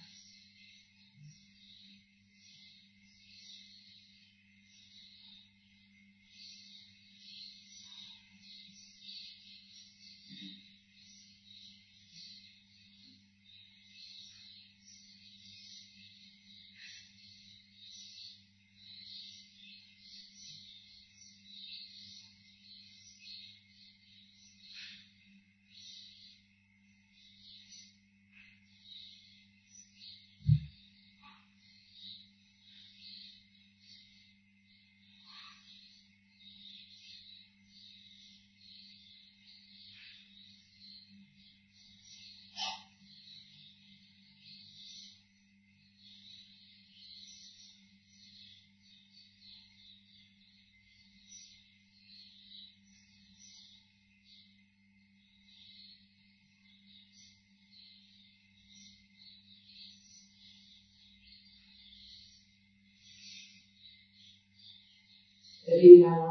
တတိထား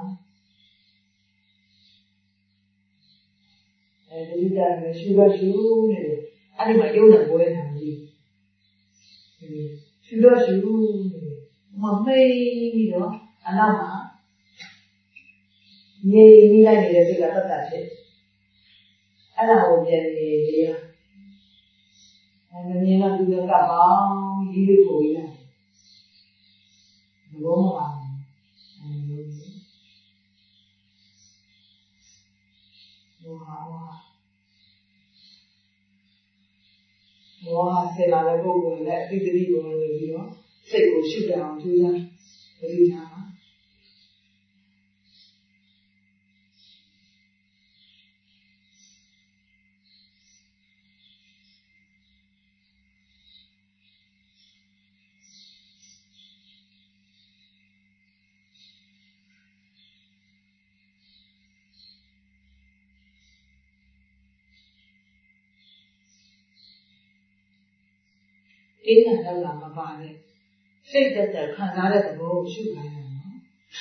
အဲဒီတည်းကရှုရရှုနေတယ်အဲ့ဒီမှာယုံနာပေါ်တဲ့ထားကြီးရှုရရှုနေတယ်မမေးပြီးတော့အနောက်မှာငြိမ်နေလိုက်နေတဲ့စိတ်ကတတ်တတ်ဖြစ်အဲ့ဒါကိုပြန်နေလေရအဲ့မမြင်တော့သူကကပေါင်းကြီးလေးပို့ရတာဘောမှာဘောဟာဘောဟာဆေလာတဲ့ပုဂ္ဂိုလ်လည်းအတိတ်တိကိုနေပြီးတော့စိတ်ကိုရှုတတ်အောင်ကြိုးစားသတိထားပါအေးတာတော့လာမပါနဲ့စိတ်သက်သက်ခံစားတဲ့သဘောကိုရှုခိုင်းတာနော်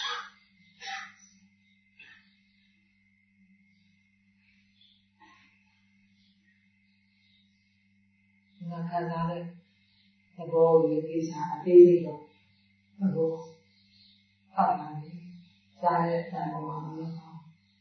ငါခံစားတဲ့သဘောကိုဒီကိစ္စအသေးလေးတော့သဘောဟောက်လာတယ်စားတဲ့ဆံပေါ်မှာမလို့ခေါင်း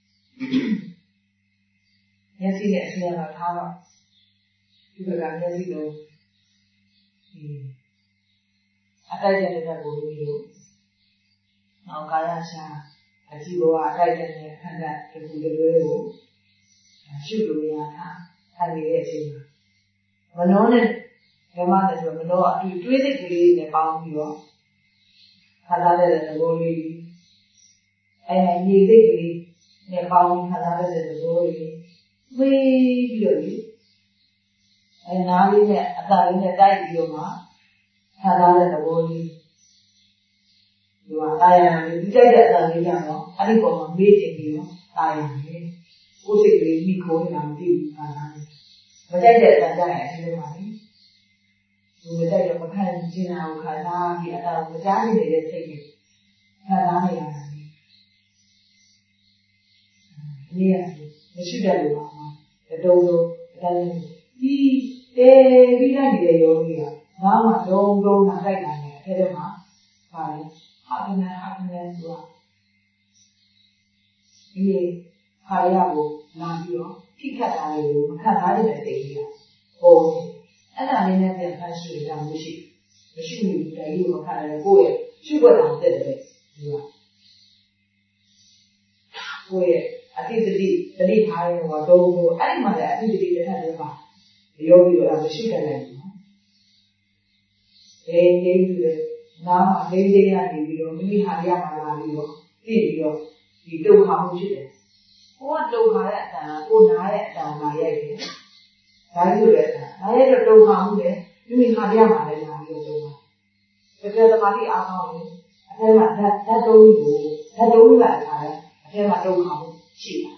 မျက်စိနဲ့အဆင်းတော့ထားတော့ဒီဘက်ကမျက်စိလုံးဒီအတိုက်တဲ့တဲ့ကိုလို့လို့နောက်ကာယရှာအကြည့်ဘောအတိုက်တဲ့အခန့်ကတကူတလွဲကိုရှုလို့ရတာထိုင်နေတဲ့အချိန်မှာမနှောနဲ့ဓမ္မနဲ့ဆိုမနှောအတူတွေးစိတ်ကလေးနဲ့ပေါင်းပြီးတော့ခါသားတဲ့သဘောလေးအဲညီစိတ်ကလေးနဲ့ပေါင်းခါသားတဲ့သဘောလေးမေးပြီးတော့လေအဲနားလေးနဲ့အသာလေးနဲ့တိုက်ပြီးတော့မှခါသားတဲ့သဘောလေးဒီမှာတာယာလေးဒီတိုက်တဲ့အသာလေးကြောင့်တော့အဲ့ဒီပုံမှာမေးတင်ပြီးတော့တာယာလေးကိုယ်စိတ်ကလေးမိခိုးနေတာမသိဘူးခါသားလေးမတိုက်တဲ့အသာကြရင်အချင်းပါလေဒီမတိုက်တော့မခံကျင်တာကိုခါသားပြီးအသာမကြားနေတဲ့စိတ်နဲ့ခါသားနေရတာလေနေရမရှိတယ်လို့ပါမှာတုံးလုံးအတိုင်းဒီတဲပြီးလိုက်နေတဲ့ယောဂီကငါမှဒုံဒုံနာတိုက်တာနဲ့အဲ့ဒါမှပါလေဟာကနာဟာကနာဆိုတာဒီခါရကိုလာပြီးတော့ထိခတ်တာတွေကိုမခတ်သားတဲ့စိတ်ကြီးကပေါ်နေအဲ့ဒါလေးနဲ့ပြန်ဖတ်ရှုရတာမရှိမရှိဘူးတိုင်လို့မခတ်ရတယ်ကိုယ့်ရဲ့ရှုွက်တာတက်တယ်ဒီကကိုယ့်ရဲ့အတိတ်တိတတိထားရဲဟောတော့အဲ့ဒီမှာလည်းအတိတ်တိတစ်ထပ်လေးပါရောပြီးတော့မရှိတယ်လည်းနော်အေးနေပြီးတော့နားအလေးလေးရနေပြီးတော့မိမိဟာရမှာလာပြီးတော့သိပြီးတော့ဒီဒုက္ခမှုဖြစ်တယ်ကိုကဒုက္ခရဲ့အတန်ကိုနားရဲ့အတန်လာရိုက်တယ်ဒါကြီးလိုတဲ့အတန်နားရဲ့ဒုက္ခမှုလေမိမိဟာရမှာလည်းလာပြီးတော့ဒုက္ခတကယ်သမာဓိအားကောင်းရင်အထဲမှာဓာတ်ဓာတ်တုံးကြီးကိုဓာတ်တုံးကြီးလာတာလေအထဲမှာဒုက္ခမှုရှိတာ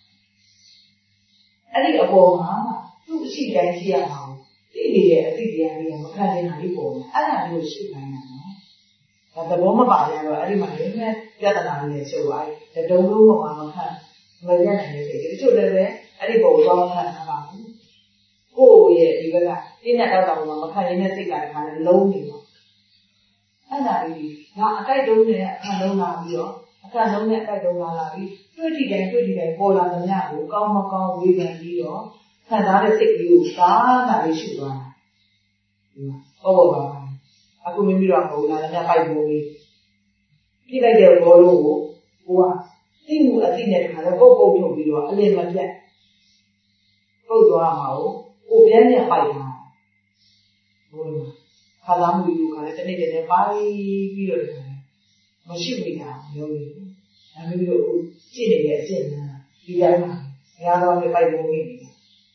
အဲ့ဒီအပေါ်မှာသူ့အရှိတိုင်းရှိရမှာသိနေတဲ့အသိတရားလေးကမခံနိုင်တာလေးပေါ်မှာအဲ့ဒါမျိုးရှိနိုင်တာနော်ဒါသဘောမပါရတော့အဲ့ဒီမှာလည်းပြဿနာလေးချုပ်သွားတယ်တုံးလုံးပေါ်မှာမခံမရနိုင်တဲ့စိတ်တချို့လည်းပဲအဲ့ဒီပုံတော့ခံတာပါဘူးကိုယ့်ရဲ့ဒီဘက်ကပြင်းတဲ့တောက်တောင်မှာမခံနိုင်တဲ့စိတ်ကတခါလည်းလုံးနေတော့အဲ့ဒါလေးငါအကြိုက်တုံးနဲ့အခါလုံးလာပြီးတော့အခါလုံးနဲ့အကြိုက်တုံးလာလာပြီးတွေ့ထိတိုင်းတွေ့ထိတိုင်းပေါ်လာသမျှကိုကောင်းမကောင်းဝေဖန်ပြီးတော့ခံစားတဲ့စိတ်ကလေးကိုကားတာလေးရှိသွားတာဒီမှာဟုတ်ပါပါအခုမိမိတို့ကပုံလာသမျှပိုက်ပုံလေးပြလိုက်တဲ့ဘောလုံးကိုကိုကသိမှုအသိနဲ့တခါတော့ပုတ်ပုတ်ထုတ်ပြီးတော့အလင်းမပြတ်ပုတ်သွားမှာကိုကိုပြင်းပြန်ပိုက်တာဘိုးမှာခါသားမှုတွေကလည်းတစ်နေ့တည်းနဲ့ပိုက်ပြီးတော့မရှိမိတာမျိုးကြီးဒါမျိုးတို့အခုကြည့်နေတဲ့အစ်နာဒီတိုင်းမှာဘုရားတော်ရဲ့ပိုက်ပုံလေးတွေ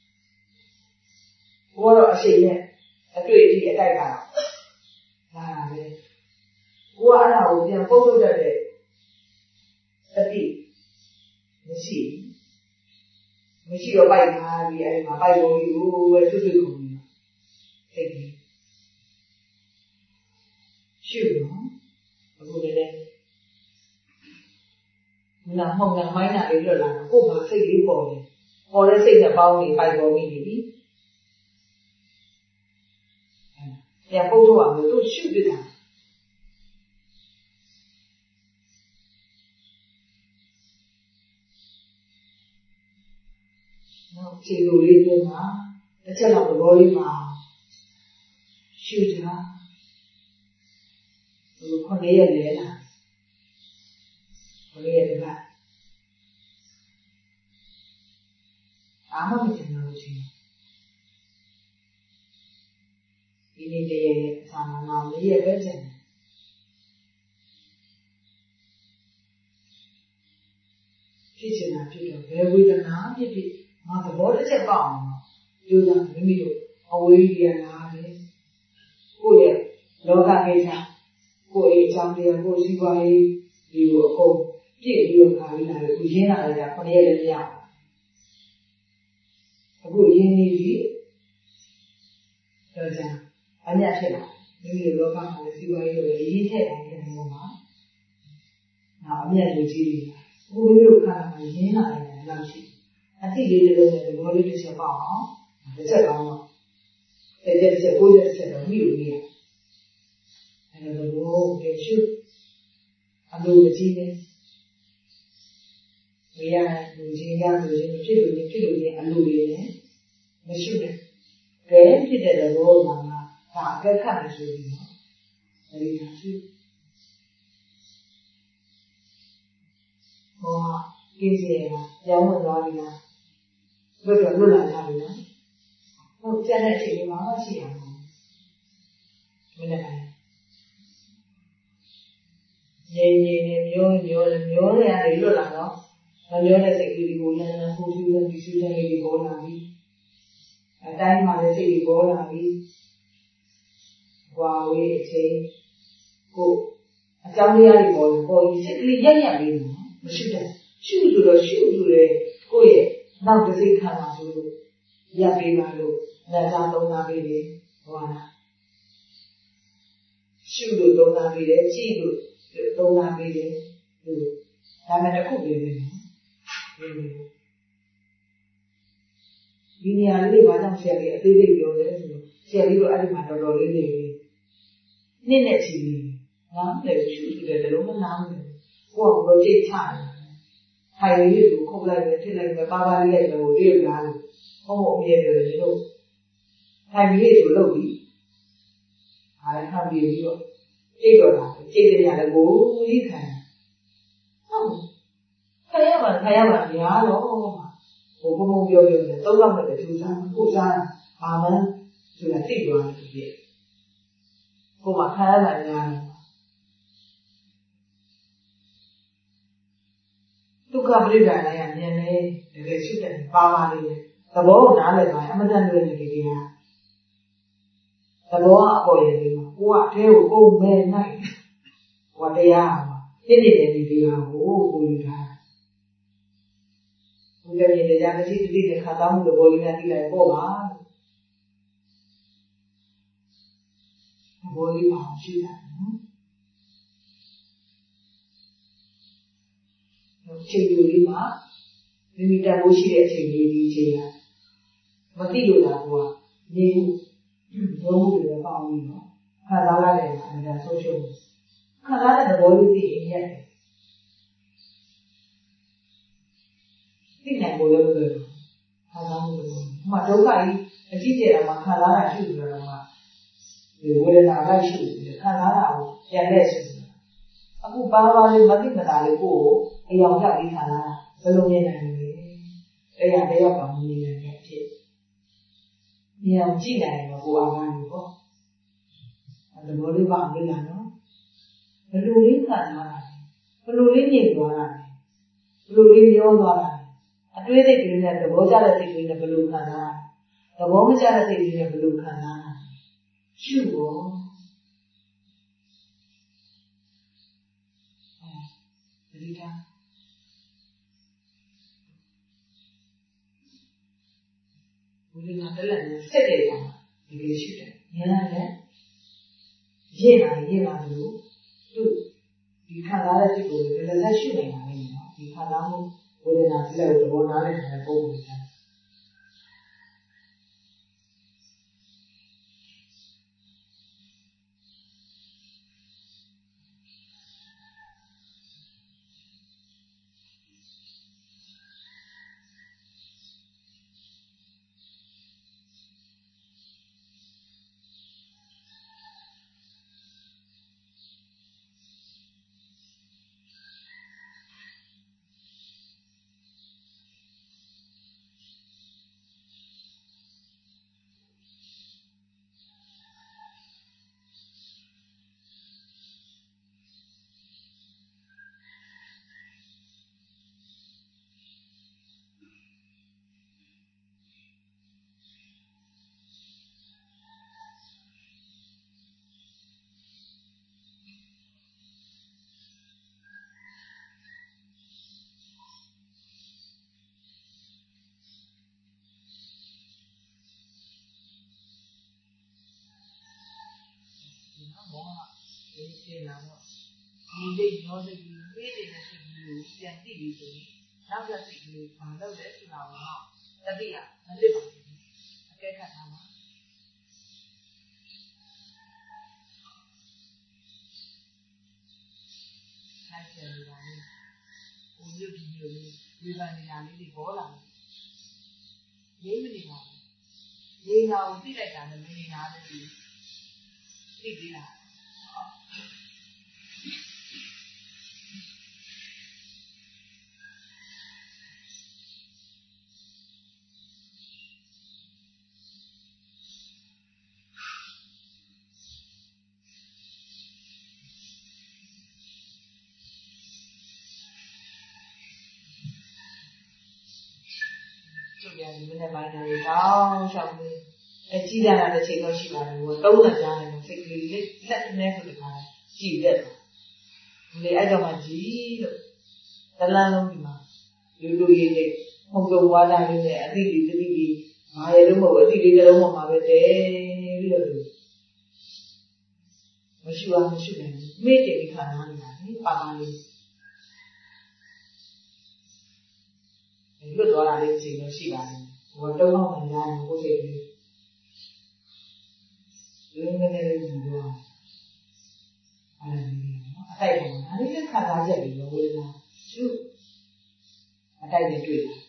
ဘိုးတော့အရှိန်နဲ့အတွေ့အထိအတိုက်ကတော့လာတာပဲကိုကအဲ့ဒါကိုပြန်ပုတ်ထုတ်တတ်တဲ့အတိမရှိမရှိတော့ပိုက်ထားပြီးအဲ့ဒီမှာပိုက်ပုံလေးကိုပဲဆွဆွခုံပြီးစိတ်ကြီးရှုနော်အခုလည်းနာမောင်နာမိုင်းနာလေးလွတ်လာတော့ကို့ဘာစိတ်လေးပေါ်နေပေါ်တဲ့စိတ်နဲ့ပေါင်းနေပိုက်ပုံကြီးနေပြီပြန်ပုတ်ထုတ်အောင်လို့ရှုပြတာနောက်ခြေလိုလေးပြမှာတစ်ချက်လောက်သဘောလေးမှာရှုကြဒီခုနှစ်ရက်လဲလာခုနှစ်ရက်တကအားမမတင်လို့ရှိရင်ဒီနေ့တည်းရဲ့သာမန်လေးရဲ့ပဲကျန်တယ်ဖြစ်ချင်တာဖြစ်တော့ဘယ်ဝေဒနာဖြစ်ဖြစ်ငါသဘောတစ်ချက်ပေါက်အောင်ကြိုးစားမိမိတို့အဝေးရလာတယ်ကိုယ့်ရဲ့လောကကိစ္စကိုယ့်ရဲ့အကြောင်းတရားကိုယ်စီးပွားရေးဒီကိုအကုန်ပြည့်ပြီးတော့ခါပြီးလာတယ်အခုရင်းလာတယ်ကခုနှစ်ရက်လည်းမရဘူးအခုရင်းနေပြီတော့ကြာအမြတ်ဖြစ်လာမိမိတို့လောကမှာစီးပွားရေးကိုရင်းထည့်နိုင်တဲ့နေရာမှာနောက်အမြတ်ကြီးကြီးအခုမိမိတို့ခါမှာရင်းလာတယ်လောက်ရှိအသိလေးတွေလည်းသဘောလေးတစ်ချက်ပေါ့အောင်တစ်ချက်ကောင်းတော့တစ်ချက်တစ်ချက်ကိုယ်တစ်ချက်တော့မိလို့မိရအဲ့ဒါတော့ဘယ်ရှုအလိုကြီးနေ we are losing young losing children, children, and losing machine. Then did the road, Mamma, that can't be. Very happy. Oh, easy, young and loving. Look at Luna having. Oh, Janet, you are she. Nhìn nhìn nhớ nhớ nhớ này đấy luôn là nó nó nhớ là sẽ đi bố là nó không chịu được thì chịu cho đi bố làm đi ở đây mà để đi bố làm đi qua về chế cô trong đi đi bố cô ý sẽ đi nhanh nhanh đi mà chịu được chịu được rồi chịu được rồi cô ấy nào cái gì khả năng rồi ya bị mà rồi là ra đâu nào bị đấy voilà chịu được đâu nào bị đấy chịu được đâu làm gì đấy, làm mà nó không về về nữa, vì nhà đi vào trong xe thì ở đây đây rồi đấy, xe đi rồi anh mà rồi rồi đi về, nên là chỉ lắm để chịu để để lúc nó nóng rồi, qua rồi chết chán, hay đi rồi không lại thế này mà ba ba đi lại là một điều là không một miền rồi đấy đâu, hay đi rồi lâu đi, hay làm gì đi rồi. Chị rồi là chị về nhà là bố lý thầy không thầy mà thầy mà nhá nó bố có mong điều điều này tốt lắm để chú ra cụ ra mà nó chú là thích rồi thực hiện cô mà khai là nhà tôi gặp đi ra này anh này để cái chút này ba ba đi ta bố đã lại nói anh đang luyện cái gì à ta bố ạ bố gì mà qua theo cô mẹ này qua đây à thế thì để đi à bố cô đi ra bây giờ nhìn thấy ra cái gì thì để khá lắm được bố đi ra đi lại bố mà bố đi bảo chứ là trình độ đi mà nên mình ta bố chỉ để trình độ đi trình là mà tí độ là của nhưng bố được bao nhiêu khá là là để mà là social khá là là bố đi thì hiện cái này bố là người khá là người mà đâu phải chỉ chỉ là mà khá là là chủ rồi mà để bố là lại chủ khá là là cái này chủ aku bawa ni mati menari ko ayam tak di sana belum ni nanti ayam dia apa ni nanti ni yang cina ni aku aman ni ko ada boleh bang ni lah no belum ni kan mana belum ni ni dua ni belum ni dia dua ni ada ni kiri ni ada boleh cara kiri ni belum kan ada boleh cara kiri ni belum kan cuba Rita. Uli nada lah ni sedih kan, ini sudah. Ni lah ni, ye lah ye lah dulu, tu di kana lah tu boleh, kalau saya sudah ni lah ni, di kana mu boleh nanti lah udah boleh nanti saya boleh kan. Ini nama, ini nama ni, ini nasi dulu, yang tinggi tu, nama nasi dulu, mana dah tu nama, tapi ya, nanti bagi, apa kan nama? Nasi dulu ni, ဟိုမျိုးဒီမျိုးလေးဝေဖန်နေတာလေးတွေပေါ်လာတယ်ရေးမနေပါဘူးရေးနာကိုသိလိုက်တာနဲ့မနေနာတယ်သိသေးလားဒီနေ့ပိုင်းတွေတောင်းရှောက်နေအကြည့်ရတာတစ်ချိန်တော့ရှိပါတယ်ဟိုသုံးသပ်ကြားနေစိတ်ကလေးလက်နဲ့ဆိုတခါကြည့်ရက်ဒီလေအဲ့တော့မှကြည့်လို့တလန်းလုံးဒီမှာလူလူရေးနဲ့မှုံစုံဝါဒလေးနဲ့အတိအတိတိတိမာရလို့မဟုတ်အတိလေးတစ်လုံးပေါ်မှာပဲတည်းပြီးတော့မရှိပါမရှိဘူးမိတ်တယ်ဒီခါနားနေတာလေပါပါလေးလွတ်သွားတာလေးချိန်တော့ရှိပါတယ်ဟိုတော့တော့မှညာကိုစိတ်လေးရင်းနေနေပြီးတော့အဲ့ဒီနော်အတိုက်ပေါ်မှာဒါလေးခါသားချက်ပြီးတော့ဝေဒနာသူ့အတိုက်နဲ့တွေ့တယ်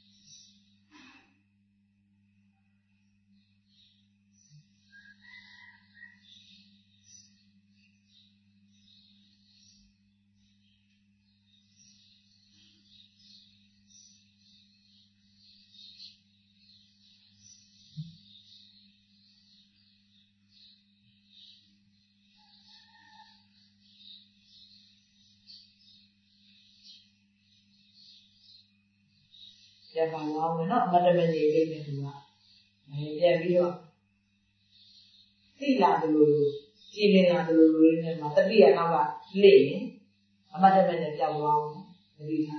ရပါတော့မယ်နော်အမတ်တမနေလေးနဲ့သူကအဲပြန်ပြီးတော့သိလာတယ်လို့ကြည်နေတာလို့လို့နဲ့မှာတတိယနောက်ကလေ့ရင်အမတ်တမနဲ့ကြောက်သွားအောင်တတိယ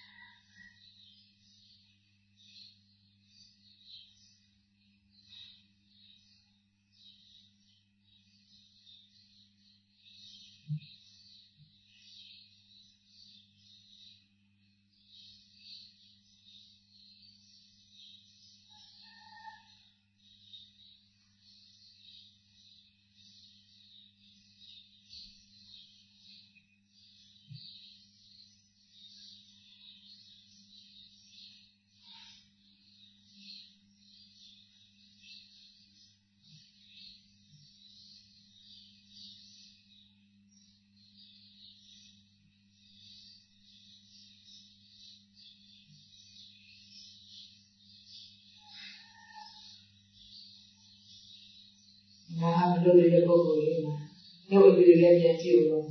ငါဘလို့လေးပုဂ္ဂိုလ်လေးမှာရုပ်အပြီးလေးပြန်ကြည့်လို့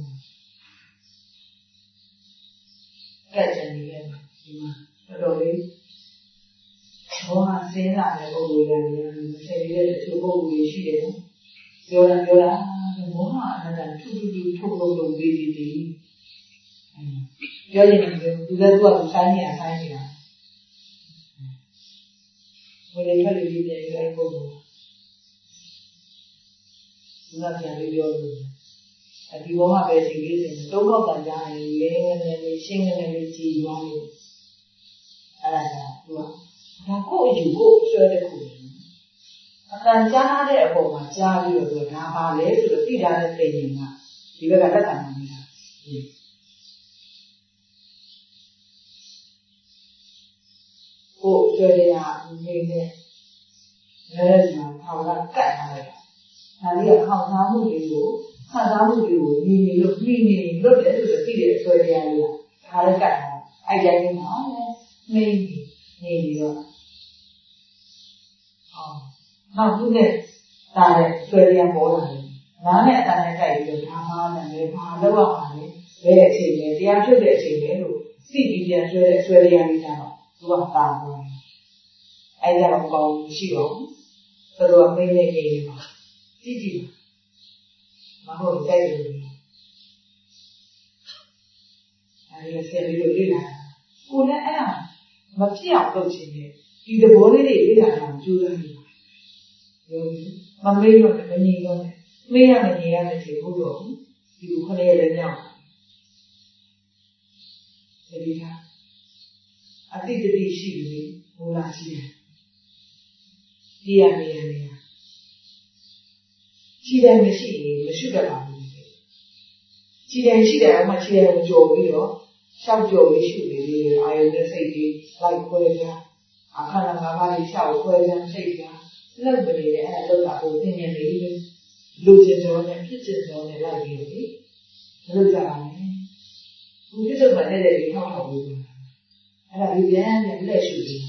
ကဲ့ကြနေတယ်ဒီမှာတော်တော်လေးဘောဟာစင်းလာတဲ့ပုဂ္ဂိုလ်တွေလည်းဆယ်ရတဲ့သူပုဂ္ဂိုလ်တွေရှိတယ်နော်ပြောတာပြောတာဘောဟာအနန္တထူးထူးထုတ်လို့လို့ပြီးပြီးပြီးပြောရင်လည်းသူလည်းသူ့အဆိုင်နေအဆိုင်နေတာဘယ်လိုထွက်လို့ဒီပြန်ရိုက်ပုဂ္ဂိုလ်သူကပြန်ပြီးပြောလို့အဒီဘောမှာပဲချိန်လေးစဉ်တုံးတော့တန်ကြရင်လဲငယ်လေးရှင်းငယ်လေးကြည်သွားလို့အဲ့ဒါကသူကဒါကိုအယူကိုဆွဲတဲ့ခုအတန်ကြားတဲ့အပေါ်မှာကြားပြီးတော့သူကဒါပါလေဆိုတော့သိတာတဲ့သိရင်ကဒီဘက်ကလက်ခံမှာမလားကိုဆွဲရနေနေလည်းမှာထောင်ကကတ်ထားလိုက်ဒါလေးကခေါင်းသားမှုတွေကိုခံစားမှုတွေကိုညီညီလို့ညီညီလွတ်တယ်ဆိုတော့သိတဲ့အစွဲတရားလေးကဒါလည်းကတ်ထားအဲ့တိုင်းမှာလည်းနေနေပြီးတော့အော်နောက်သူနဲ့ဒါလည်းစွဲတရားပေါ်လာတယ်နားနဲ့အတန်နဲ့ကြိုက်ပြီးတော့ဒါမှလည်းဘာလို့ရမှာလဲဘယ်အချိန်လဲတရားဖြစ်တဲ့အချိန်လဲလို့သိပြီးပြန်စွဲတဲ့အစွဲတရားလေးကြတော့သူကတာသွားတယ်အဲ့ဒါတော့ကောင်းရှိတော့သူတို့ကမင်းနေနေမှာကြည့်ကြည့်မဟုတ်ကြိုက်တယ်အဲဒီဆက်ပြီးလို့လေ့လာကိုလည်းအဲ့ဒါမဖြစ်အောင်လုပ်ချင်တယ်ဒီသဘောလေးတွေလေ့လာအောင်ကြိုးစားနေပါရောမမေ့တော့မငြိမ်တော့မေ့ရမငြိမ်ရတဲ့ချိန်ဟုတ်တော့ဒီခုခလေးလည်းကြောက်တယ်ဒီကအတိတ်တိရှိပြီဟိုလာရှိတယ်ဒီရနေရနေခြေတိုင်းမရှိရင်မရှိတတ်ပါဘူးခြေတိုင်းရှိတယ်အမှခြေတိုင်းကိုကြော်ပြီးတော့ရှောက်ကြော်လေးရှုနေလေအာယုနဲ့စိတ်ကြီးလိုက်ခွဲကြအခါလာငါးပါးလေးရှောက်ခွဲကြစိတ်ကြလောက်မနေနဲ့အဲ့ဒါလောက်တာကိုသင်မြင်နေပြီလူကျင်တော်နဲ့ဖြစ်ကျင်တော်နဲ့လိုက်ပြီးလေမလုပ်ကြပါနဲ့ဘူးပြစ္ဆုတ်မှာလည်းလည်းထောက်ထောက်ပြီးအဲ့ဒါဒီပြန်ပြန်လက်ရှုပြီး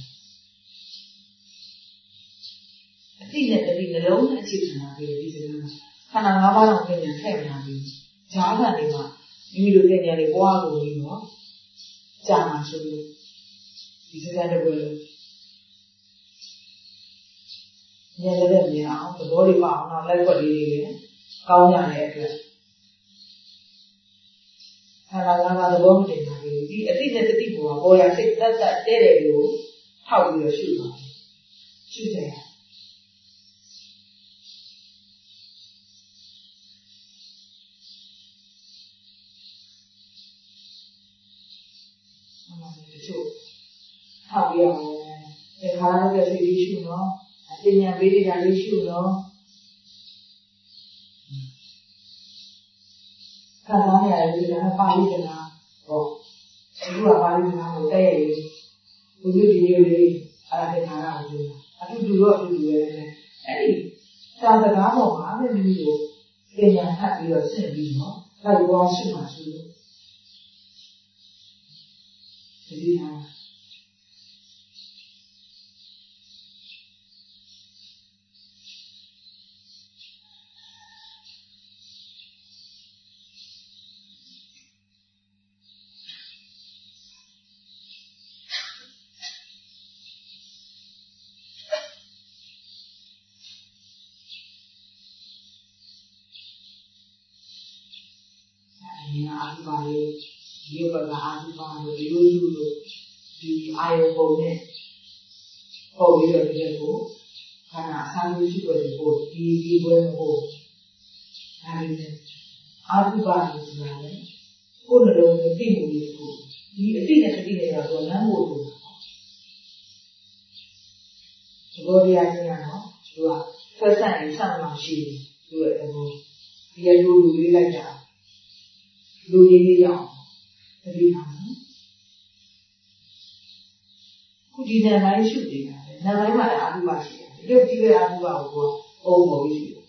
အတိနဲ့တတိနှလုံးနဲ့အခြေခံတာပြီးဒီစကားခန္ဓာ၅ပါးတော့ပြန်ပြန်ထည့်မလာပြီးဈာကနေမှမိမိတို့ပြန်ပြန်လေးပွားလို့ပြီးတော့ကြာမှဆိုလို့ဒီစကားတစ်ပွဲညလည်းလည်းမြင်အောင်သဘောလေးပါအောင်တော့လိုက်ွက်လေးတွေလည်းကောင်းကြတဲ့အတွက်ခန္ဓာ၅ပါးသဘောမတင်ပါဘူးဒီအတိနဲ့တတိကပေါ်ရစိတ်တက်တက်တဲ့တယ်လို့ထောက်ပြီးတော့ရှုပါရှုကြရထောက်ရအောင်ဒီခါတော့စိတ်ကြီးရှုနော်အတင်ညာပေးနေတာလေးရှုနော်ခါသားနေရာလေးကပါဠိကနာဟောအခုကပါဠိကနာကိုတဲ့ရည်ဘုရားဒီလေးလေးအဲ့ဒါတင်နာတာကိုအတူတူတော့အတူတူပဲအဲ့ဒီသာစကားပေါ်မှာလည်းမိမိကိုတင်ညာထပ်ပြီးတော့ဆင့်ပြီးနော်လိုက်ပွားရှုမှရှုလို့ဒီဟာအာဓိပါလေဒီဘက်ကအာဓိပါလို့ဒီလိုလိုလို့ဒီအာယုပုံနဲ့ပေါ်ပြီးတော့ဒီကိုခန္ဓာအစားလို့ရှိတော့ဒီကိုဒီဒီဘွဲမဟုတ်အဲဒီနဲ့အာဓိပါလို့ဆိုတာလေကိုယ်နှလုံးကိုသိမှုလေးကိုဒီအတိနဲ့တတိနဲ့တော့လမ်းဖို့လို့ဒီဘောရရရနော်သူကဆက်ဆံရေးစမှရှိသူရဲ့အဘောဒီရလူလူလေးလိုက်တာလူကြီးလေးအောင်တတိထားနော်ခုဒီနာမိုင်းရှုနေတာလေနာမိုင်းမှာလည်းအာဓိပါရှိတယ်ရုပ်ကြီးရဲ့အာဓိပါကိုကအုံပေါ်ပြီးရှိတယ်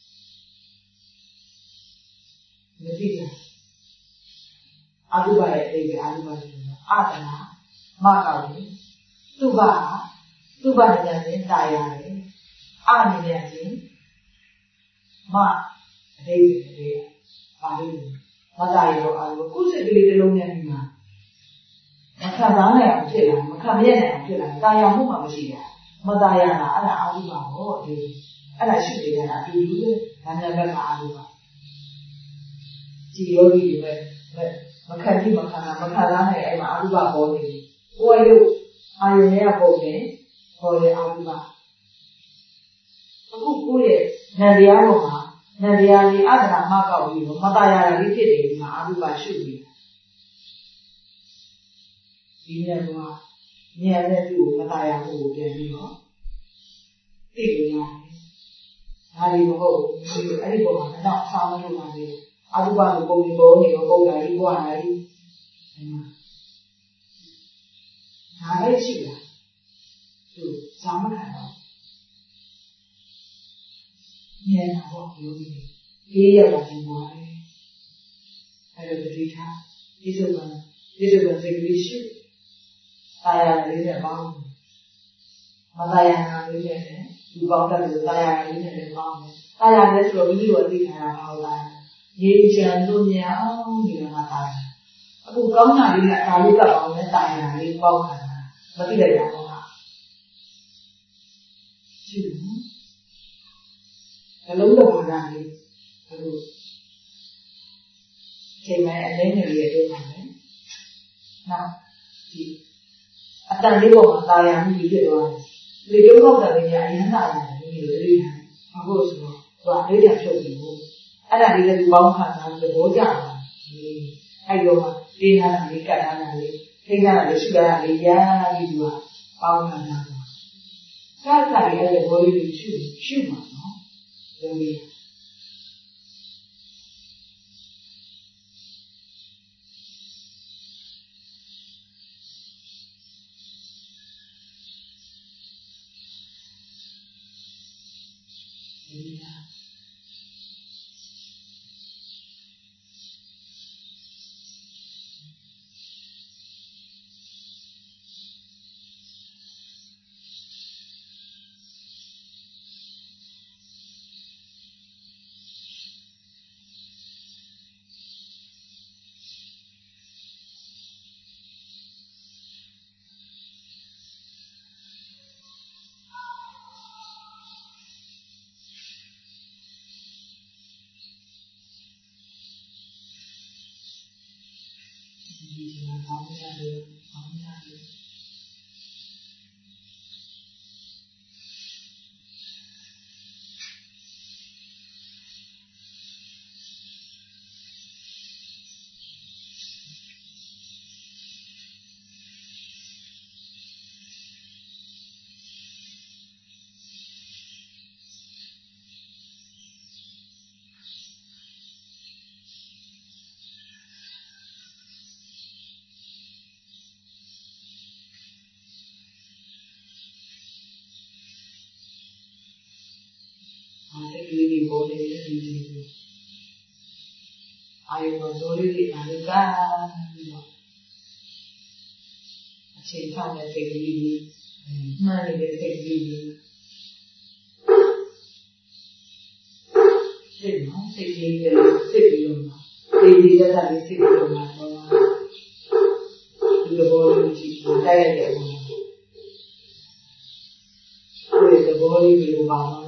မသိဘူးအာဓိပါရဲ့အိမ်ကအာဓိပါရှိတယ်အာတနာမကောက်တယ်သူ့ဘာသူ့ဘာနဲ့လည်းတာရတယ်အာနေနဲ့ချင်းမအတိတ်တွေပါလိမ့်မယ်မသားရောအားလို့ကုစိတ်ကလေးတစ်လုံးနဲ့ညီမှာမခံစားနိုင်အောင်ဖြစ်လာမခံမရနိုင်အောင်ဖြစ်လာတာယာမှုမှမရှိတာမသားရတာအဲ့ဒါအာဓိပါဟောဒီအဲ့ဒါရှိနေတာအတူတူပဲဒါနဲ့ဘက်ကအာဓိပါဒီယောဂီတွေပဲမခံကြည့်မခံတာမခံစားနိုင်အဲ့မှာအာဓိပါပေါ်နေတယ်ကိုယ်ရုပ်အာယုံရဲ့ပုံနဲ့ဟောတဲ့အာဓိပါအခုကိုယ့်ရဲ့ဉာဏ်တရားပေါ်မှာနန္တရားလေးအတ္တနာမကောက်ပြီးတော့မตายရတာလေးဖြစ်နေပြီမှာအာဓိပါရှုနေတာဒီနေ့ကဉာဏ်နဲ့သူ့ကိုမตายရမှုကိုပြန်ပြီးတော့သိလို့ရတယ်။ဒါလေးမဟုတ်ဘူး။အဲ့ဒီပုံမှာတော့ဆောင်းလို့ပါလေ။အာဓိပါကိုပုံပြီးပေါ်နေတော့ပုံလာပြီးပွားလာပြီးဒါလေးရှိတာသူဇာမခံတော့ဉာဏ်တော့ပြောပြီးလေးရပါခြင်းပါလေအဲ့လိုတတိထားဒီစုံကဒီစုံကစိတ်ကလေးရှိတာယာလေးနဲ့ပေါင်းမတာယာနာလေးနဲ့ဒီပေါင်းတဲ့လူတာယာလေးနဲ့လည်းပေါင်းတယ်တာယာလည်းဆိုတော့မိမိတို့သိထားတာဟောတာရေချမ်းလို့မြအောင်ဒီမှာတာယာအခုကောင်းတာလေးကဒါလေးကအောင်နဲ့တာယာလေးပေါင်းတာမသိလိုက်တာဟုတ်လားရှိတယ်အလုံးစုံပါတာလေအခုချိန်တိုင်းအလေးငယ်လေးအတွင်းပါမယ်နောက်ဒီအတန်လေးပေါ်မှာတာယာမှုကြီးဖြစ်သွားတယ်လေတုံးတော့တယ်လည်းအရင်ကရတယ်ဒီလိုတည်းဘာလို့ဆိုတော့သူကလေးပြန်ဖြုတ်ပြီးဘူးအဲ့ဒါလေးလည်းသူပေါင်းခံတာသဘောကျတာအဲ့လိုမှတင်းထားတာလေးကတ်ထားတာလေးထိန်းထားတာလေးရှုထားတာလေးရာပြီးသူကပေါင်းခံတာစားစားရတဲ့ဘောလေးကိုရှုရှုမှာနော်ဒီလို Ini boleh ini. Ayo boleh diangkat. Cinta dan segini, mana dia segini. Segini, segini, segini. Segini dah tadi segini mana. Kita boleh cinta ya dia mana. Kita boleh berubah.